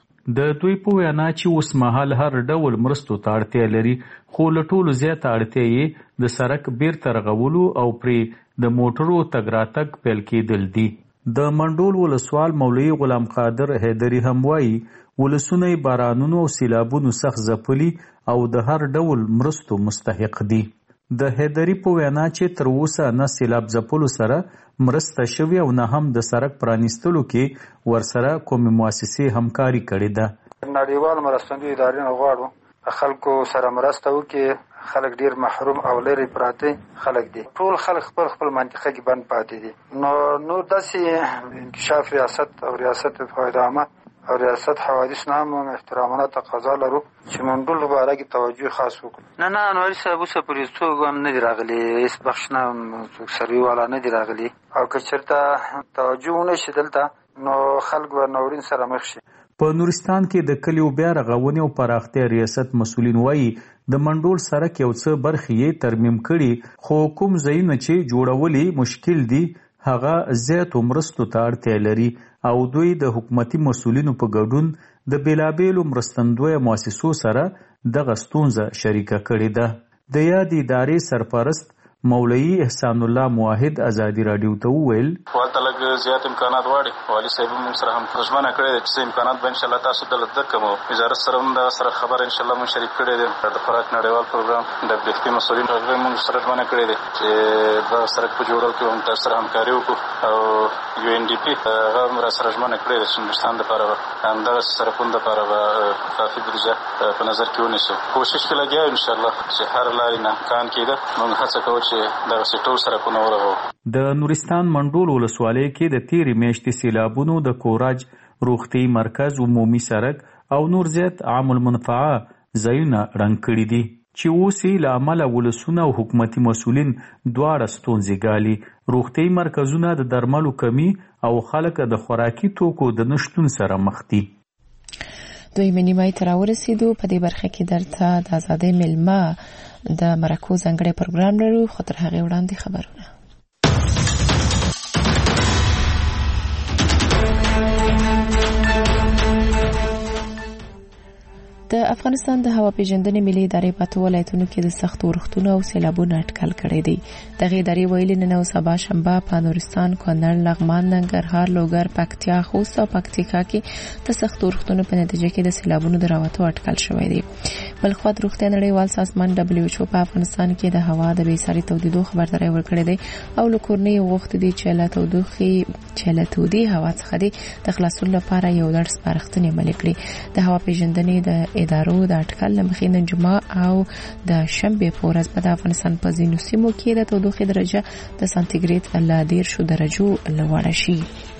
د دوی په وینا چې اوس مهال هر ډول مرستو ته اړتیا لري خو له ټولو زیاته اړتیا یې د سړک بیرته رغولو او پرې د موټرو تګ راتګ پیل کېدل دي. د منډول ولسوال مولوي غلام قادر حیدري هم وایي ولسونه بارانونو او سیلابونو سخت ځپلي او د هر ډول مرستو مستحق دي. د حیدري په وینا چې تر اوسه نه سیلاب ځپلو سره مرسته شوې او نه هم د سړک پرانیستلو کې ورسره کومې مؤسسې همکاري کړې ده. نړیوال مرستندویه ادارې نه غواړو خلکو سره مرسته وکړي. خلک ډیر محروم او لرې پراته خلک دي. ټول خلک خپل منطقه کې بند پاتې دي. نو داسې انکشاف ریاست او ریاست فایده عامه او ریاست حوادث نام احترامانه تقاضا لرو چې منډول لپاره کې توجه خاص وکړو. نه انواري صاحب اوسه پرې څوک هم نه دی راغلی. هیڅ بخش نه څوک سروي والا نه دی راغلی او که چېرته توجه ونه شي دلته نو خلک به ناورین سره مخ شي. په نورستان کې د کلیو بیا رغونې او پراختیا ریاست مسؤلین وایي د منډول سړک یو څه برخې یې ترمیم کړي خو کوم ځایونه چې جوړولې مشکل دي هغه زیاتو مرستو ته اړتیا لري او دوی د حکومتي مسؤلینو په ګډون د بیلابیلو مرستندویه مؤسسو سره دغه ستونزه شریکه کړې ده. د یادې ادارې سرپرست مولوي احسان الله موحد ازادي راډیو ته وویل ورته لږ زیات امکانات غواړي. والي صاحب موږ سره هم ژمنه کړې ده چې امکانات به انشاءالله تاسو ته درکوو. وزارت سره هم دغه سره خبره انشاءالله موږ شریک کړې ده. د خوراک نړیوال پروګرام د بریښتي مسؤلین هغه موږ سره ژمنه کړې ده چې د سړک په جوړولو کې هم تاسو سره همکاري وکړو او UNDP هغه هم را سره ژمنه کړې ده چې نورستان دپاره به همدغه سړکونو دپاره به کافي بودیجه په نظر کې ونیسو. کوشش کې لګیا ان شاء الله چې هر لارې نه امکان کېده موږ هڅه کوو چې دغسې ټول سړکونه ورغوو. د نورستان منډول ولسوالۍ کې د تېرې میاشتې سیلابونو د کوراج روغتي مرکز عمومي سړک او نور زیات عام المنفعه ځایونه ړنګ کړي دي چې اوس یې له امله ولسونه او حکومتي مسؤلین دواړه ستونزې ګالي. روغتي مرکزونه د درملو کمی او خلک د خوراکي توکو د نشتون سره مخ دي. دویمه نیمایي ته راورسېدو. په دې برخه کې درته د ازادۍ میلمه د مرکو ځانګړی پروګرام لرو، خو تر هغې وړاندې خبرونه. د افغانستان د هوا پیژندنې ملي ادارې په 8 ولایتونو کې د سخت اورښتونو او سیلابونو اټکل کړی دی. دغه ادارې ویلي نن او سبا شنبه په نورستان، کونړ، لغمان، ننګرهار، لوګر، پکتیا، خوست او پکتیکا کې د سخت اورښتونو په نتیجه کې د سیلابونو د راوتو اټکل شوی دی. بل خو د روغتیا نړیوال سازمان WHO په افغانستان کې د هوا د بېساري تودېدو خبرداری ورکړی دی او له کورنۍ غوښتي دي چې له تودې هوا څخه د خلاصون لپاره یو لړ سپارښتنې عملي کړي. د هوا پیژندنې د ادارو د اټکل له مخې نن جمعه او د شنبې په ورځ په افغانستان په ځینو سیمو کې د تودوخې درجه د سانتیګریډ له 10 درجو لوړه شي.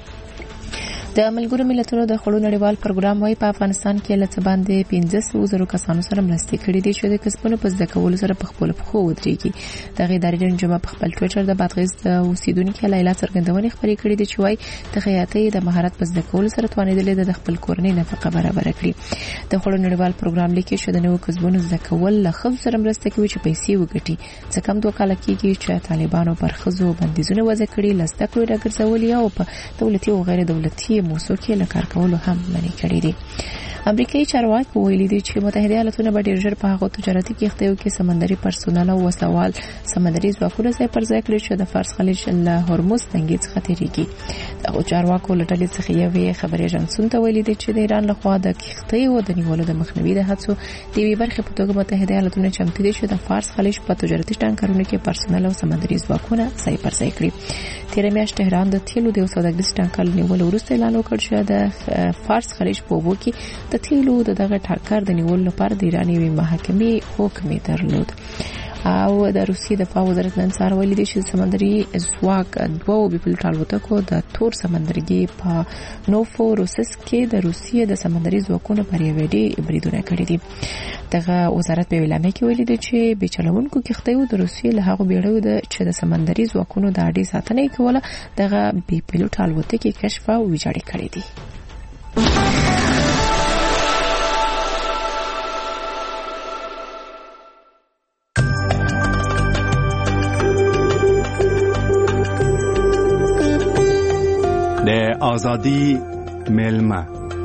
د ملګرو ملتونو د خوړو نړیوال پروګرام وايي په افغانستان کې له څه باندې 15,000 کسانو سره مرستې کړې دي چې د کسبونو په زده کولو سره په خپل پښو ودرېږي. دغه ادارې نن جمعه په خپل ټویټر د بادغیس د اوسیدونکو لیلا څرګندونې خبرې کړې دي چې وايي د خیاطۍ د مهارت په زده کولو سره توانېدلې د خپل کورنۍ نفقه برابر کړي. د خوړو نړیوال پروګرام لیکي چې د نوو کسبونو زده کول له ښځو سره مرسته کوي چې پیسې وګټي. څه کم 2 کاله کېږي چې طالبانو پر ښځو بندیزونه وضع کړي، له زده کړو راګرځولي او په دولتي او غیر دولتي موسسو کې له کار کولو هم منع کړي دي. امریکایي چارواکي ویلي دي چې متحده ایالاتونه به ډېر ژر په هغو تجارتي کښتیو کې سمندري پرسونل او وسلوال سمندري ځواکونه ځای پر ځای کړي چې د فارس خلیج له هرمز تنګي څخه تېرېږي. دغو چارواکو له ډلې څخه یوې خبري اژانسونو ته ویلي دي چې د ایران لخوا د کښتیو د نیولو د مخنیوي د هڅو د یوې برخې په توګه متحده ایالاتونه چمتو دي چې د فارس خلیج په تجارتي ټانکرونو کې پرسونل او سمندري ځواکونه ځای پر ځای کړي. تېره میاشت تهران د تیلو د یو سوداګریز ټانکر نیولو وروسته اعلان وکړ چې د فارس خلیج په اوبو کې د تیلو د دغه ټانکر د نیولو لپاره د ایران یوې محکمې حکم درلود. او د روسیې دفاع وزارت نن سهار ویلي دي چې سمندري ځواک 2 بیپلوټ الوتکو د تور سمندرګي په نوفوروسس کې د روسیې د سمندري ځواکونو پر یوې ډېرې بریدونه کړي دي. دغه وزارت په اعلامیه کې ویلي دي چې بېچلونکو کښتیو د روسیې له هغو بیړیو چې د سمندري ځواکونو د اډې ساتنه یې کوله دغه بیپلوټ الوتکې کشف او ویجاړې کړي دي. د ازادي میلمه.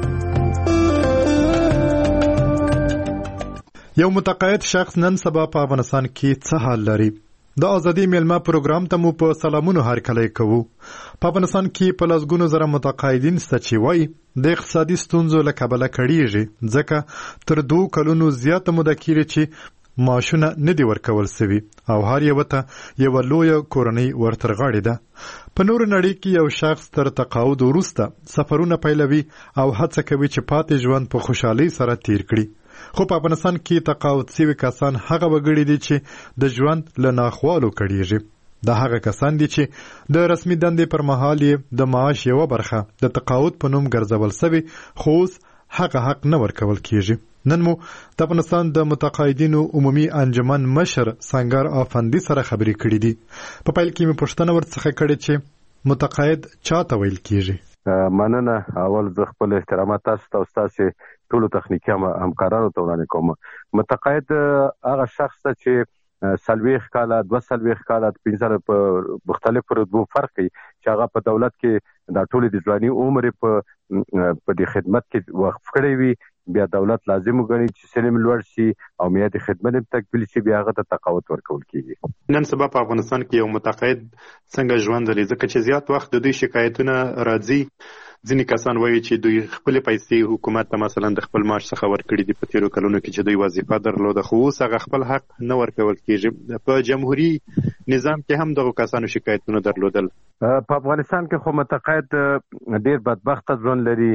یو متقاعد شخص نن سبا په افغانستان کې څه حال لري؟ د ازادي میلمه پروګرام ته مو په سلامونو هرکلی کوو. په افغانستان کې په لسګونو زره متقاعدین شته چې وایي د اقتصادي ستونزو له کبله کړیږي، ځکه تر 2 کلونو زیاته موده کېږي چې معاشونه نه دي ورکول سوي او هر یو ته یو لویه کورنۍ ورترغاړې ده. په نور نړۍ کې یو شخص تر تقاعد وروسته سفرونه پیلوي او هڅه کوي چې پاتې ژوند په خوشحالۍ سره تیر کړي. خو په افغانستان کې تقاعد سوي کسان هغه وګړي دي چې د ژوند له ناخوالو کړیږي. دا هغه کسان دي چې د رسمي دندې پر مهال یې د معاش یوه برخه د تقاعد په نوم ګرځول سوي، خو اوس هغه حق نه ورکول کیږي. نن مو د افغانستان د متقاعدینو عمومي انجمن مشر سنگر افندي سره خبرې کړې دي. په پیل کې مې پوښتنه ورڅخه کړې چې متقاعد چاته ویل کیږي؟ مننه. اول زه خپل احترامات تاسو ته او ستاسو ټولو تخنیکي همکارانو ته وړاندې کوم. متقاعد هغه شخص ته چې 40 کاله 42 کاله 15 په مختلفو رتبو فرق کوي چې هغه په دولت کې د ټولو د ځواني عمر په دې خدمت کې وقف کړی وي، بیا دولت لازم وګڼي چې سلم لوړ شي او میعاد خدمت هم تکمیل شي، بیا هغه ته تقاعد ورکول کیږي. نن سبا په افغانستان کې یو متقاعد څنګه ژوند لري؟ ځکه چې زیات وخت د دوی شکایتونه راځي. ځینې کسان وایي چې دوی خپل پیسې حکومت ته مثلا د خپل معاش څخه ورکړي دي په تیرو کلونو کې چې دوی وظیفه درلوده، خو اوس هغه خپل حق نه ورکول کیږي. په جمهوریت نظام کې هم دغه کسانو شکایتونه درلودل. په افغانستان کې خو متقاعد ډیر بدبخته ژوند لري.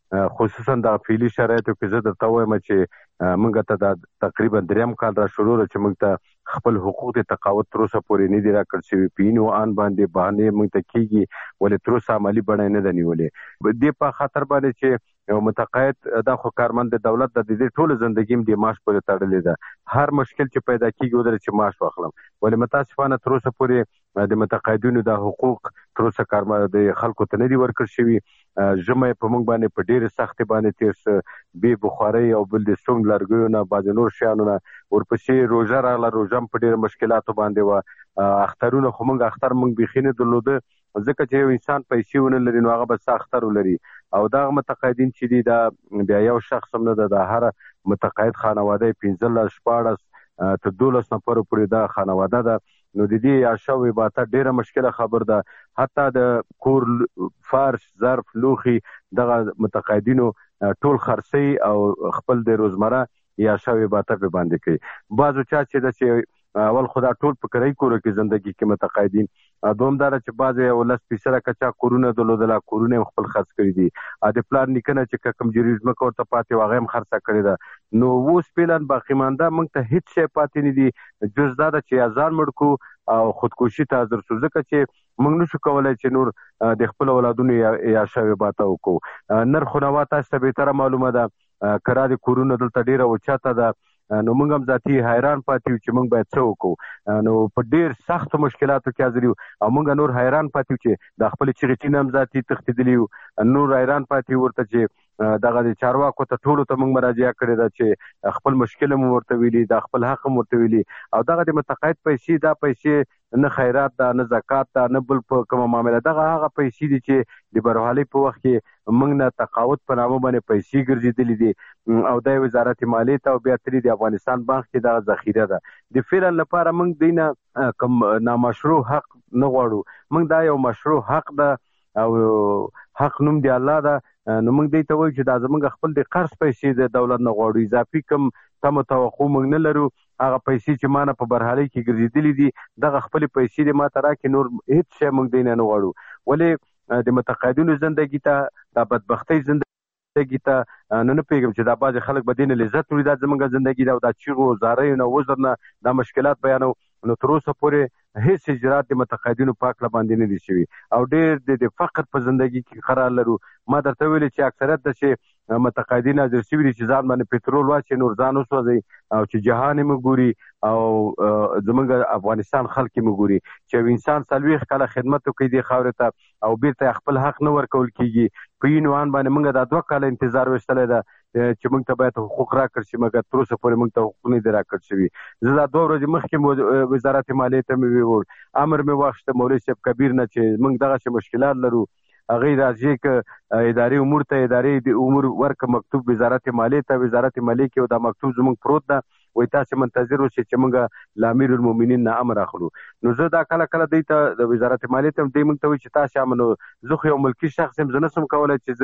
خصوصا د فعلی شرایطو کې زه درته وایم چې موږ ته د تقریبا 3 کال را شروع چې موږ ته خپل حقوق د تقاوت تر اوسه پورې نه دي راکړل شوي. په اینو آن باندې بهانې موږ ته کېږي ولې تر اوسه عملي بڼه نه ده نیولې. دې په خاطر باندې چې یو متقاعد دا خو کارمند د دولت د دې ټول ژوندګي د معاش پورې تړلې ده. هر مشکل چې پیدا کېږي ودرې چې معاش واخلم ولې متاسفانه تر اوسه پورې د متقاعدینو د حقوق تر اوسه کارمند د خلکو ته نه دي ورکړل شوي. ژمی په موږ باندې په ډېرې سختۍ باندې تېر څه بې بخارۍ او بل د سونګ لرګیو نه بعضې نور شیانو نه ورپسې روژه راغله. روژه هم په ډېرو مشکلاتو باندې وه. اخترونه خو موږ اختر موږ بیخي نه درلوده ځکه چې یو انسان پیسې ونه لري نو هغه به څه اختر ولري. او دغه متقاعدین چې دي دا بیا یو شخص هم نه ده، د هر متقاعد خانواده 15 14 تر 12 نفرو پورې دا خانواده ده. نو د دې یاشوي باته ډیره مشکله خبر ده. حتی د کور فرش ظرف لوخي دغه متقاعدینو ټول خرڅي او خپل د روزمره یاشوي باته په باندې کوي. بعضو چا چې د چې اول خدا ټول په کرای کورو کې زندگی کې متقاعدین دومدار چې بعض یو لس پیسره کچا کورونه دلودلا کورونه خپل خرڅ کړی دي. د پلان نکنه چې کوم جریزمه کوته پاتې واغې هم خرڅه کړی ده. نو ووس پلان باقی مانده موږ ته هیڅ شی پاتې نه دي جز دا چې ازان مړکو او خودکشي ته حاضر شو ځکه چې موږ نشو کولای چې نور د خپل اولادونو یا شوی باته وکړو. نرخونه تاسو ته به تر معلومه ده کرا د کورونه دلته ډیره اوچاته ده. نو موږ هم ذاتي حیران پاتې چې موږ باید څه وکړو. نو په ډیر سخت مشکلاتو کې حاضر یو او موږ نور حیران پاتې چې د خپل چغټین هم ذاتي تختیدلی نور حیران پاتې ورته چې دغه د چارواکو ته ټولو ته موږ مراجعه کړې ده چې خپل مشکل مو ورته ویلي د خپل حق مو ورته ویلي او دغه د متقاعد پیسې دا پیسې نه خیرات ده نه زکات ده نه بل په کومه معامله دغه هغه پیسې دي چې د برحالي په وخت کې موږ نه تقاعد په نامه باندې پیسې ګرځېدلې دي او د وزارت مالیې ته او بیا ترې د افغانستان بانک کې دغه ذخیره ده. د فعلا لپاره موږ دینه کوم نامشروع حق نه غواړو. موږ دا یو مشروع حق ده او حق نوم دی الله ده. نو موږ دې ته وایو چې دا زموږ خپل د قرض پیسې د دولت نه غواړو. اضافي کوم تم توقع موږ نه لرو. هغه پیسې چې مانه په برحالي کې ګرځېدلې دي دغه خپل پیسې د ماته راکې نور هیڅ شی موږ دینه نه غواړو. ولې د متقاعدینو ژوندګي ته د بدبختۍ ژوندګي ته نه پیغام چې دا باز خلک بدین لذت وري دا زمونږ ژوندګي دا د چیغو زارې نه وزر نه د مشکلات بیانو. نو تر اوسه پورې هیڅ اجرات د متقاعدینو پاک لباندې نه دي شوي او ډېر د فقر په ژوندګي کې قرار لرو. ما درته ویلي چې اکثریت د چې متقاعدین حاضر شوي دي چې ځان باندې پټرول واچي نور ځان وسوځي او چې جهان مو ګوري او زمونږ افغانستان خلک مو ګوري چې انسان 40 کاله خدمت کوي د خاورې ته او بیرته خپل حق نه ورکول کیږي. په عنوان باندې موږ د 2 کال انتظار وشتلې ده چې موږ ته باید حقوق راکړل شي مګر تر اوسه پورې موږ ته حقوق نه دي راکړل شوي. زه دا 2 ورځې مخکې وزارت مالیې ته مې ویل امر مې واخیسته مولوي صاحب کبیر نه چې موږ دغه مشکلات لرو. هغه راځي ک اداري امور ته اداري د امور ورک مکتوب وزارت مالیې ته وزارت مالیې کې دا مکتوب زموږ پروت ده وای تاسو منتظر اوسئ چې موږ لامیر المؤمنین نه امر اخلو. نو زه دا کله کله دی ته د وزارت مالیې ته دی موږ ته وای چې تاسو امنو زه یو ملکی شخص هم زنه سم کولای چې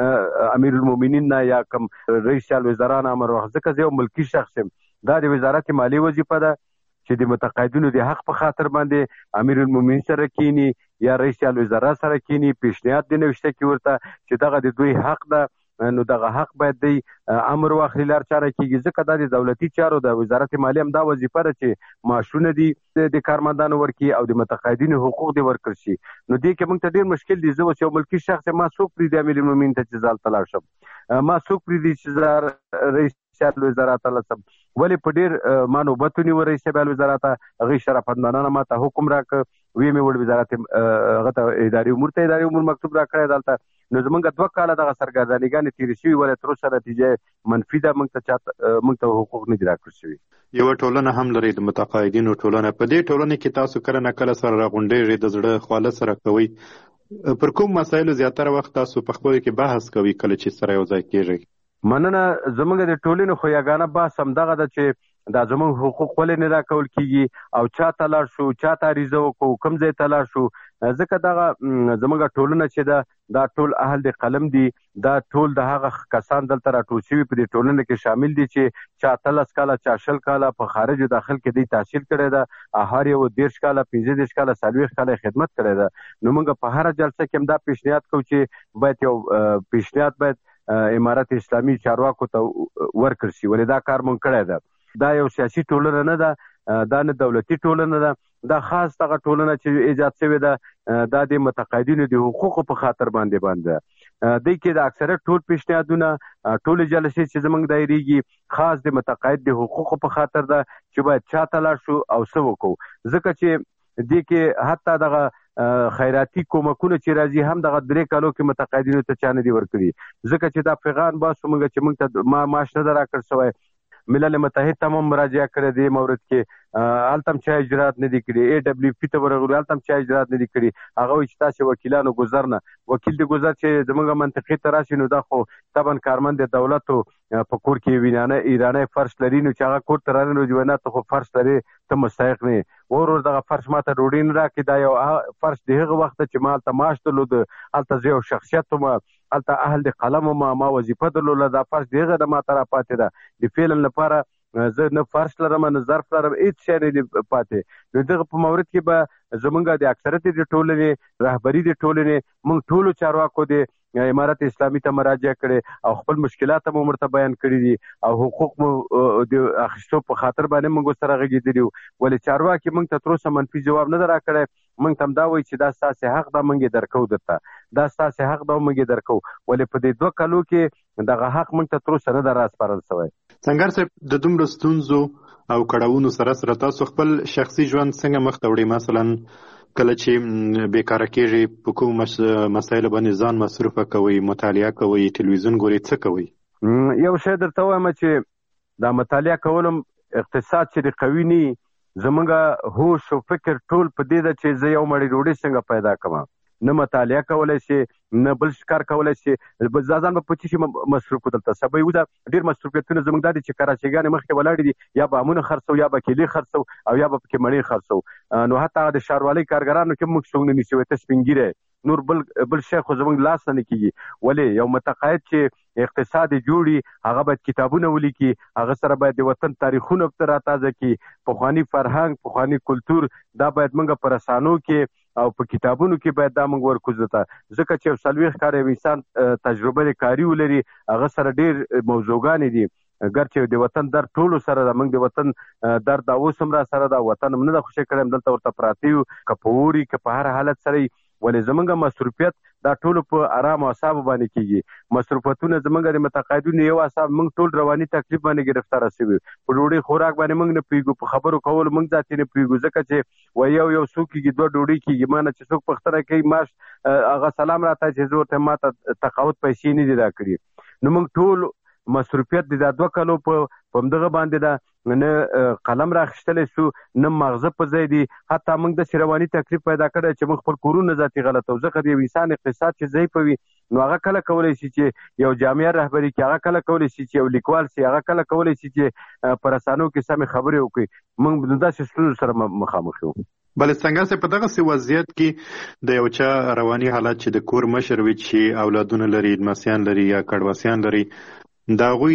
زه امیر المؤمنین نه یا کوم رئیس الوزرا امر واخ ځکه زه یو ملکی شخص هم دا د وزارت مالیې وظیفه ده چې د متقاعدینو د حق په خاطر باندې امیر المؤمنین سره کینی یا رئیس الوزرا سره کینی پیشنهاد دی نوشته کی ورته چې دغه د دوی حق ده. نو دغه حق باید دی امر واخلي لار چاره کیږي ځکه دا د دولتي چارو د وزارت مالیې هم دا وظیفه ده چې معاشونه دي د کارمندانو ورکړي او د متقاعدینو حقوق دي ورکړل شي. نو دې کې موږ ته ډېر مشکل دي. زه یو ملکی شخص ما څوک پرې د امیر المؤمنین ته چې ځال تلاړ شم ما څوک پرې دي چې رئیس الوزرا تعالی سم ولی په ډېر ما نوبتونی و رئیس الوزرا ته غي شرافندانانه ما ته حکم راک وی مې وړ وزارت غته اداري امور مکتوب را کړی دلته. نو زمونږ 2 کاله دغه سرګردانیګانې تیر شوي ولې تر اوسه نتیجه منفي ده. موږ ته حقوق نه دي راکړل شوي. یو ټولنه هم لري د متقاعدینو ټولنه. په دې ټولنه کې تاسو کله کله سره راغونډېږئ د زړه خواله سره کوي. پر کوم مسایلو زیاتره وخت تاسو په خپل کې بحث کوي کله چې سره یو ځای کېږئ؟ مننه. زمونږ د ټولنې خو یګانه بحث همدغه ده چې دا زمونږ حقوق ولې نه راکول کیږي او چا ته لاړ شو چا ته عریضه وکړو کوم ځای ته لاړ شو. ځکه دغه زمونږ ټولنه چې ده دا ټول اهل د قلم دي دا ټول د هغه کسان دلته راټول شوي په دې ټولنه کې شامل دي چې چا 13 کاله چا 20 کاله په خارج داخل کې دی تحصیل کړی ده هر یو 13 کاله 15 کاله 40 کاله خدمت کړی ده. نو موږ په هر جلسه کې هم دا پیشنهاد کوو چې باید یو پیشنهاد باید امارت اسلامي چارواکو ته ورکړ شي. ولې دا کار مونږ کړی ده. دا یو سیاسي ټولنه نه ده، دا نه دولتي ټولنه ده، دا خاص دغه ټولنه چې ایجاد شوې ده دا د متقاعدینو د حقوقو په خاطر باندې دی کې د اکثریت ټول پیشنهادونه ټول جلسې چې زمونږ دایریږي خاص د متقاعد د حقوقو په خاطر ده چې باید چاته لاړ شو او څه وکړو. ځکه چې دې کې حتی دغه خیراتي کومکونه چې راځي هم دغه 3 کالو کې متقاعدینو ته چا نه دي ورکړي. ځکه چې دا پیغام باسو موږ چې موږ ته معاش نه راکړ شوی. ملل متحد ته هم مراجعه کړې دی مورد کې هلته هم چا اجرات نه دي کړي. AWP ته ورغلو هلته هم چا اجرات نه دي کړي. هغه وایي چې تاسې وکیلانو ګذر نه وکیل د ګذر چې زموږ منطقې ته راشي نو دا خو طبعا کارمند د دولتو په کور کې وینانه ایرانی فرش لري نو چې هغه کور ته رانه نو جوانه ته خو فرش لري ته مستحق نه ورور دغه فرش ماته ډوډۍ نه راکړي. دا یو فرش د هغه وخت چې ما هلته معاش درلود هلته زه یو شخصیت وم هلته اهل د قلم ما وظیفه درلوده. دا فرش د هغه د ماته راپاتې ده د فعلا لپاره زه نه فرش لرم نه ظرف لرم هېڅ شی نه دي پاتې. نو دغه په مورد کې به زمونږ د اکثریت د ټولنې رهبري د ټولنې موږ ټولو چارواکو د امارت اسلامي ته مراجعه کړې او خپل مشکلات هم ورته بیان کړي دي او حقوق مو د اخیستو په خاطر باندې موږ سره غږېدلي وو. ولې چارواکي موږ ته تر اوسه منفي جواب نه دی راکړی. موږ ته هم دا وایي چې دا ستاسې حق ده موږ یې درکوو درته دا ستاسې حق ده موږ یې درکوو. ولې په دې 2 کالو کې دغه حق موږ ته تر اوسه نه دی راسپارل شوی. سنگر صاحب د دومره ستونزو او کړاوونو سره تاسو خپل شخصي ژوند څنګه مخ ته وړئ؟ مثلا کله چې بیکاره کېږئ په کوم مسایلو باندې ځان مصروفه کوئ، مطالعه کوئ، تلویزیون ګورئ، څه کوئ؟ یو شی درته وایم چې دا مطالعه کولم اقتصاد چې د قوي نه زمونږ هوش او فکر ټول په دې ده چې زه یو مړۍ ډوډۍ څنګه پیدا کړم. نه مطالعه کولی شي نه بل کار کولی شي. ځان به په څه شي مصروف کړو. دلته سبا یو ده ډېر مصروفیتونه زموږ دا دي چې کراچیګانې مخکې ولاړې دي یا به امونه خرڅو یا به کیلې خرڅو او یا به پکې مڼې خرڅو. نو حتی د ښاروالۍ کارګرانو کې موږ څوک نه نیسي ته سپین ږیری نور بل شی خو زموږ لاس نه کېږي. ولې یو متقاعد چې اقتصاد جوړي هغه باید کتابونه ولیکي، هغه سره باید د وطن تاریخونه راتازه کړي، پخواني فرهنګ پخواني کلتور دا باید موږ په رسانو کې او په کتابونو کې باید دا موږ ورکوځو ته. ځکه چې یو 40 کاله انسان تجربه کاري ولري هغه سره ډېر موضوعګانې دي. ګرچې د وطن درد ټولو سره ده، موږ د وطن درد اوس هم را سره ده، وطن هم نه ده خوشی کړی دلته ورته پراته یو که په اوري که په هر حالت سره. ولې زمونږ مصروفیت دا ټولو په آرام اعصابو باندې کېږي. مصروفتونه زمونږ د متقاعدینو یو اعصاب موږ ټول رواني تکلیف باندې ګرفتاره شوي. په ډوډۍ خوراک باندې موږ نه پوهېږو، په خبرو کولو موږ ذاتي نه پوهېږو. ځکه چې وایي یو څو کېږي 2 ډوډۍ کېږي. ما نه چې څوک پوښتنه کوي معاش هغه سلام راته چې زه ورته ما ته تقاعد پیسې نه دي راکړي. نو موږ ټول مصروفیت د 2 کالو په همدغه باندې ده. نه قلم راخیستلی شو نه مغزه په ځای دي. حتی موږ داسې رواني تکلیف پیدا کړی چې موږ خپل کورونه ذاتي غلطوو. ځکه د یو انسان اقتصاد چې ضعیف وي نو هغه کله کولی شي چې یو جامعه رهبري کړي، هغه کله کولی شي چې یو لیکوال شي، هغه کله کولی شي چې په رسانو کې سمې خبرې وکړي. موږ داسې ستونزو سره مخامخ یو. بله څنګه په دغه وضعیت کې د یو چا رواني حالت چې د کور مشر وي چې اولادونه لري، لمسیان لري یا کډواسیان لري، د هغوی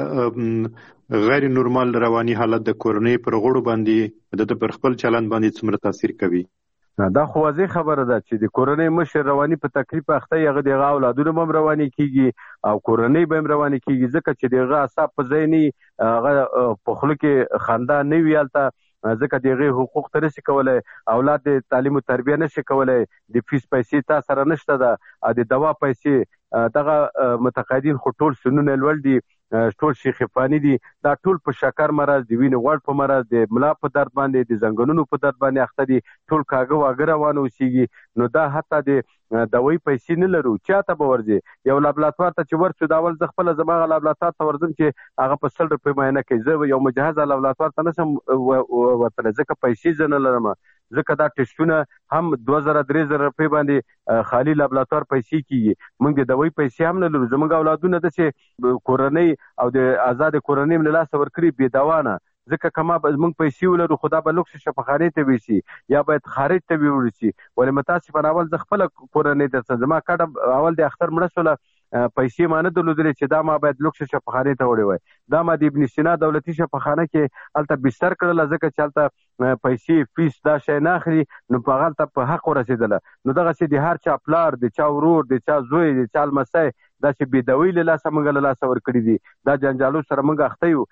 دغه غیر نورمال رواني حالت د کورنۍ پر غړو باندې د پر خپل چلند باندې څومره تاثیر کوي؟ دا خو واضح خبره ده چې د کورنۍ مشر رواني په تکلیف اخته هغه دغه اولادونه هم رواني کیږي او کورنۍ به هم رواني کیږي. ځکه چې دغه اعصاب په ځای نه هغه په خوله کې خندا نه وي هلته. ځکه دغه حقوق ته نشي کولی، اولاد د تعلیم و تربیه نشي کولی، د فیس پیسې تا سره نشته ده، د دوا پیسې. دغه متقاعدین خو ټول سنونه لوړ دي، ټول شیخفانی دي، دا ټول په شکر مرض، د وینې غوړ په مرض، د ملا په درد باندې، د زنګنونو په درد باندې اخته دي، ټول کاږه واږه روان اوسېږي. نو دا حتی د دوی پیسې نه لرو. چاته به ورځي؟ یو لابراتوار ته چې ورشو دا اول زه خپله زما لابراتوار ته ورځم چې هغه په 100 روپۍ معاینه کوي. زه یو مجهزه لابراتوار ته نشم وتلی ځکه پیسې زه نه لرم. ځکه دا ټسټونه هم 2000-3000 روپۍ باندې خالي لابراتوار پیسې کېږي. موږ د دوی پیسې هم نه لرو. زموږ اولادونه داسې کورنۍ او د آزاد کورنۍ له لاسه ورکړي بې دوانه. ځکه که ما موږ پیسې ولرو خو دا به لوکس شفاخانې ته ویسي یا باید خارج ته ویوړي شي. ولې متاسفانه اول زه خپله کورنۍ درته زما کډه اول د اختر مړه شوله پیسې ما نه درلودلې چې دا ما باید لوکس شفاخانې ته وړی وای. دا ما د ابن سینا دولتي شفاخانه کې هلته بستر کړله ځکه چې هلته پیسې فیس دا شی نه اخلي نو په هغه هلته په حق ورسېدله. نو دغسې د هر چا پلار، د چا ورور، د چا زوی، د چا لمسی داسې بېدوي له لاسه موږ له لاسه ورکړي دي. دا جنجالو سره موږ اخته یو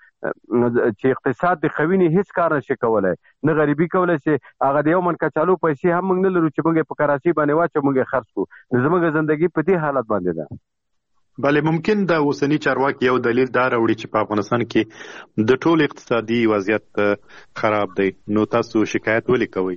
چې اقتصاد د قوي نه هیڅ کار نشي کولی، نه غریبي کولی شي. هغه د یو من کچالو پیسې هم موږ نه لرو چې موږ په کراچۍ باندې واچو موږ خرڅ کړو. نو زموږ زندګي په دې حالت باندې ده. بله ممکن د اوسنی چارواکي یو دلیل دا راوړي چې په افغانستان کې د ټول اقتصادي وضعیت خراب دی، نو تاسو شکایت ولې کوئ؟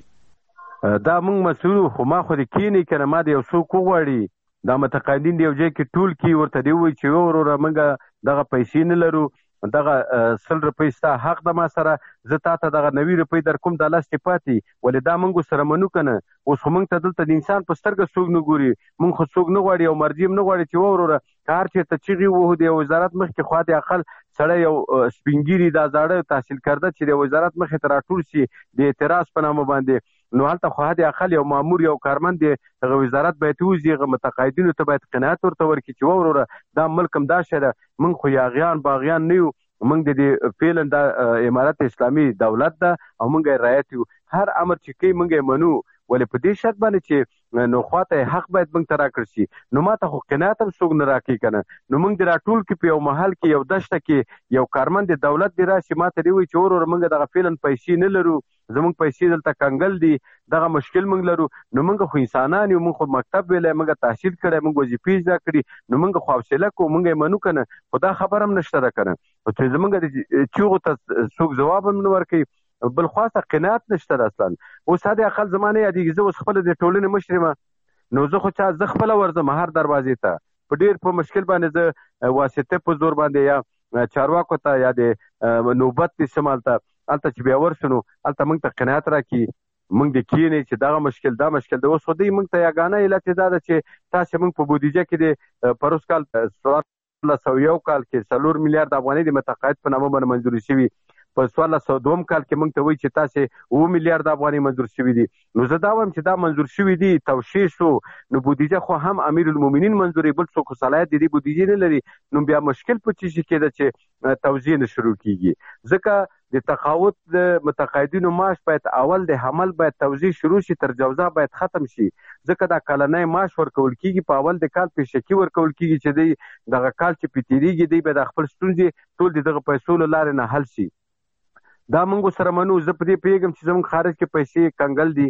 دا موږ مسؤل خو ما خو د کینې کنه ما د یو څوک وغواړي دا متقاعدین دی یو ځای کې ټول کې ورته دی وایي چې وروره موږ دغه پیسې نه لرو، دغه 100 روپۍ ستا حق ده ما سره، زه تا ته دغه 90 روپۍ در کوم دا لاس دې پاتې. ولې دا موږ سره منو که نه؟ اوس خو موږ ته دلته د انسان په سترګه څوک نه ګوري، موږ خو څوک نه غواړي او مرجع هم نه غواړي چې وروره کار چېرته چغې وهو د وزارت مخکې خوا د اقل سړی یو سپینګیري دا زاړه تحصیل کرده چې د وزارت مخې ته راټول شي د اعتراض په نامه باندې، نو هلته خو د اقل یو مامور یو کارمند دی هغه وزارت باید ووځي، هغه متقاعدینو ته باید قناعت ورته ورکړي چې وروره دا ملک هم دا شی ده، موږ خو یاغیان باغیان نه یو، موږ د دې فعلا د امارت اسلامي دولت ده او موږ یې رعایت یو، هر امر چې کوي موږ یې منو. ولې په دې شرط باندې چې نو خواته حق باید موږ ته راکړل شي. نو ما ته خو قناعت هم څوک نه راکوي که نه، نو موږ د راټول کې په یو محل کې یو دشته کې یو کارمند د دولت دی راشي ما ته دې وایي چې وروره موږ دغه فعلا پیسې نه لرو، زموږ پیسې دلته کنګل دي، دغه مشکل موږ لرو. نو موږ خو انسانان یو، موږ خو مکتب ویلی، موږ تحصیل کړی، موږ وظیفې زده کړي، نو موږ خو حوصله کوو، موږ یې منو که نه. خو دا خبر هم نشته ده که نه چې زموږ د چیغو ته څوک ځواب هم نه ورکوي، بل خواته قناعت نشته ده اصلا. اوس د اقل زمانه یادېږي، زه اوس خپله د ټولنې مشر یم، نو زه خپله ورځم هر دروازې ته په ډېر په مشکل باندې زه واسطه په زور باندې یا چارواکو ته یا د نوبت د سمال ته هلته چې بیا ورسو نو هلته موږ ته قناعت راکړي، موږ د کینې چې دغه مشکل دا مشکل ده. اوس خو دوی موږ ته یګانه علت دا ده چې تاسې موږ په بودیجه کې د پروس کال 1401 کال کې 4 میلیارډ افغانۍ د متقاعد په نامه باندې منظوري شوي، په 1402 کال کې موږ ته وایي چې تاسې 9 میلیارډ افغانۍ منظور شوي دي. نو زه دا وایم چې دا منظور شوي دي توشیح شو، نو بودیجه خو هم امیر المؤمنین منظوري، بل څوک خو صلاحیت د دې بودیجې نه لري. نو بیا مشکل په څه شي کې ده چې توزیع نه شروع کیږي، ځکه د تقاعد د متقاعدینو معاش باید اول د حمل باید توزیع شروع شي، تر جوزا باید ختم شي، ځکه دا کلنی معاش ورکول کیږي په اول د کال پیشکي ورکول کیږي چې دی دغه کال چې په تیریږي دی به د خپل ستونزې ټول د دغه پیسو له لارې نه حل شي. دا موږ سره منو. زه په دې پوهېږم چې زموږ خارج کې پیسې کنګل دي،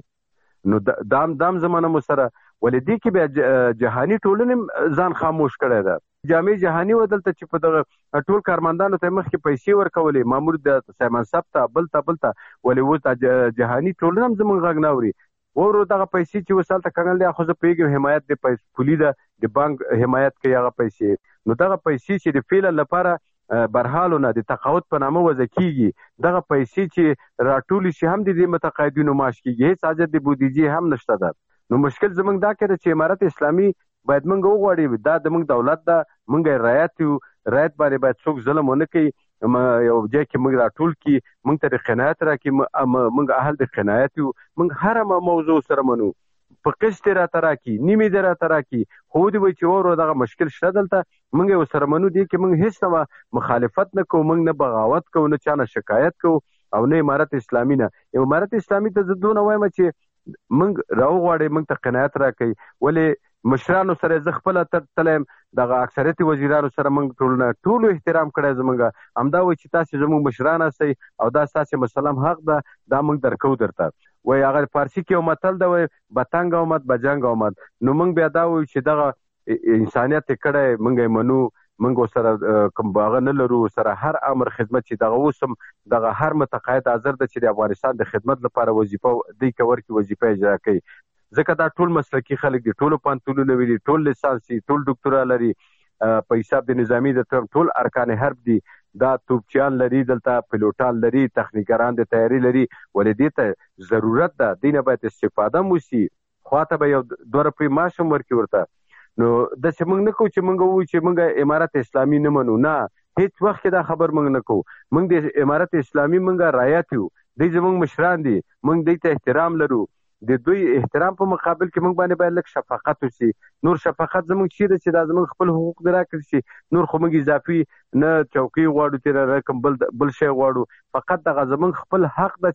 نو دام زمانه مو سره ولې دې کې بیا جهاني ټولنې ځان خاموش کړی ده. جامع جهاني و دلته چې په دغه ټول کارمندانو ته مخکې پیسې ورکولې، مامور د سایمنصب ته بل ته ولې اوس جهاني ټولنه هم زموږ غږ نه اوري. ورو دغه پیسې چې اوس هلته کنګل دي، خو زه پوهېږم حمایت د پولي ده، د بانک حمایت کوي هغه پیسې. نو دغه پیسې چې د فعلا لپاره برحالو نه د تقاعد په نامه وضع کیږي، دغه پیسې چې راټولې شي هم د دې متقاعدینو معاش کیږي، هیڅ حاجت د بودیجې هم نشته ده. نو مشکل زموږ دا کې ده چې امارت اسلامي باید موږ وغواړي، دا د موږ دولت ده، موږ یې رعایت یو، رعایت باندې باید څوک ظلم ونه کوي، یو ځای کې موږ راټول کړي، موږ ته د قناعت راکړي، موږ اهل د قناعت یو، موږ هره موضوع سره منو، په قسط راته راکړي، نیمې دې راته راکړي، خو دې وایي چې ورو دغه مشکل شته دلته، موږ یې ورسره منو، دې کې موږ هېڅ ډول مخالفت نه کوو، موږ نه بغاوت کوو، نه چا نه شکایت کوو، او نه امارت اسلامي نه. امارت اسلامي ته زه دونه وایم چې موږ راوغواړئ، موږ ته قناعت راکوي. ولې مشرانو سره زه خپله تلیم، دغه اکثریت وزیرانو سره موږ ټولو احترام کړی، زموږ همدا وایي چې تاسې زموږ مشران هستئ او دا ستاسې مسلم حق ده، دا موږ درکو درته. وایي هغه فارسي کې یو متل ده، وایي بتنګ آمد بجنګ آمد. نو موږ بیا دا وایو چې دغه انسانیت یې کړی، موږ یې منو، موږ سره کوم هغه نه لرو، سره هر امر خدمت چې دغه اوس هم دغه هر متقاعد حاضر ده چې د افغانستان د خدمت لپاره وظیفه دی کور کې وظیفه اجرا کوي، ځکه دا ټول مسلکي خلک دي، ټولو پوهنتونونه وي، ټول لیسانس دي، ټول ډاکټرا لري، په حساب د نظامي د ټول ارکان حرب دي، دا توپچیان لري، دلته پیلوټان لري، تخنیکران د تیاری لري. ولې دې ته ضرورت ده، دې نه باید استفاده هم وشي، خواته به یو 2 روپۍ معاش هم ورکړي ورته. نو داسې موږ نه کوو چې موږ ووایو چې موږ امارت اسلامي نه منو، نه، هېڅ وخت کې دا خبر موږ نه کوو. موږ د امارت اسلامي موږ رعایت یو، دوی زموږ مشران دي، موږ دوی ته احترام لرو، د دوی احترام په مقابل کې موږ باندې باید لږ شفقت وشي. نور شفقت زموږ چیرې چې دا زموږ خپل حقوق دې راکړل شي، نور خو موږ اضافي نه چوکۍ غواړو، چې نه کوم بل شی غواړو، فقط دغه زموږ خپل حق ده چې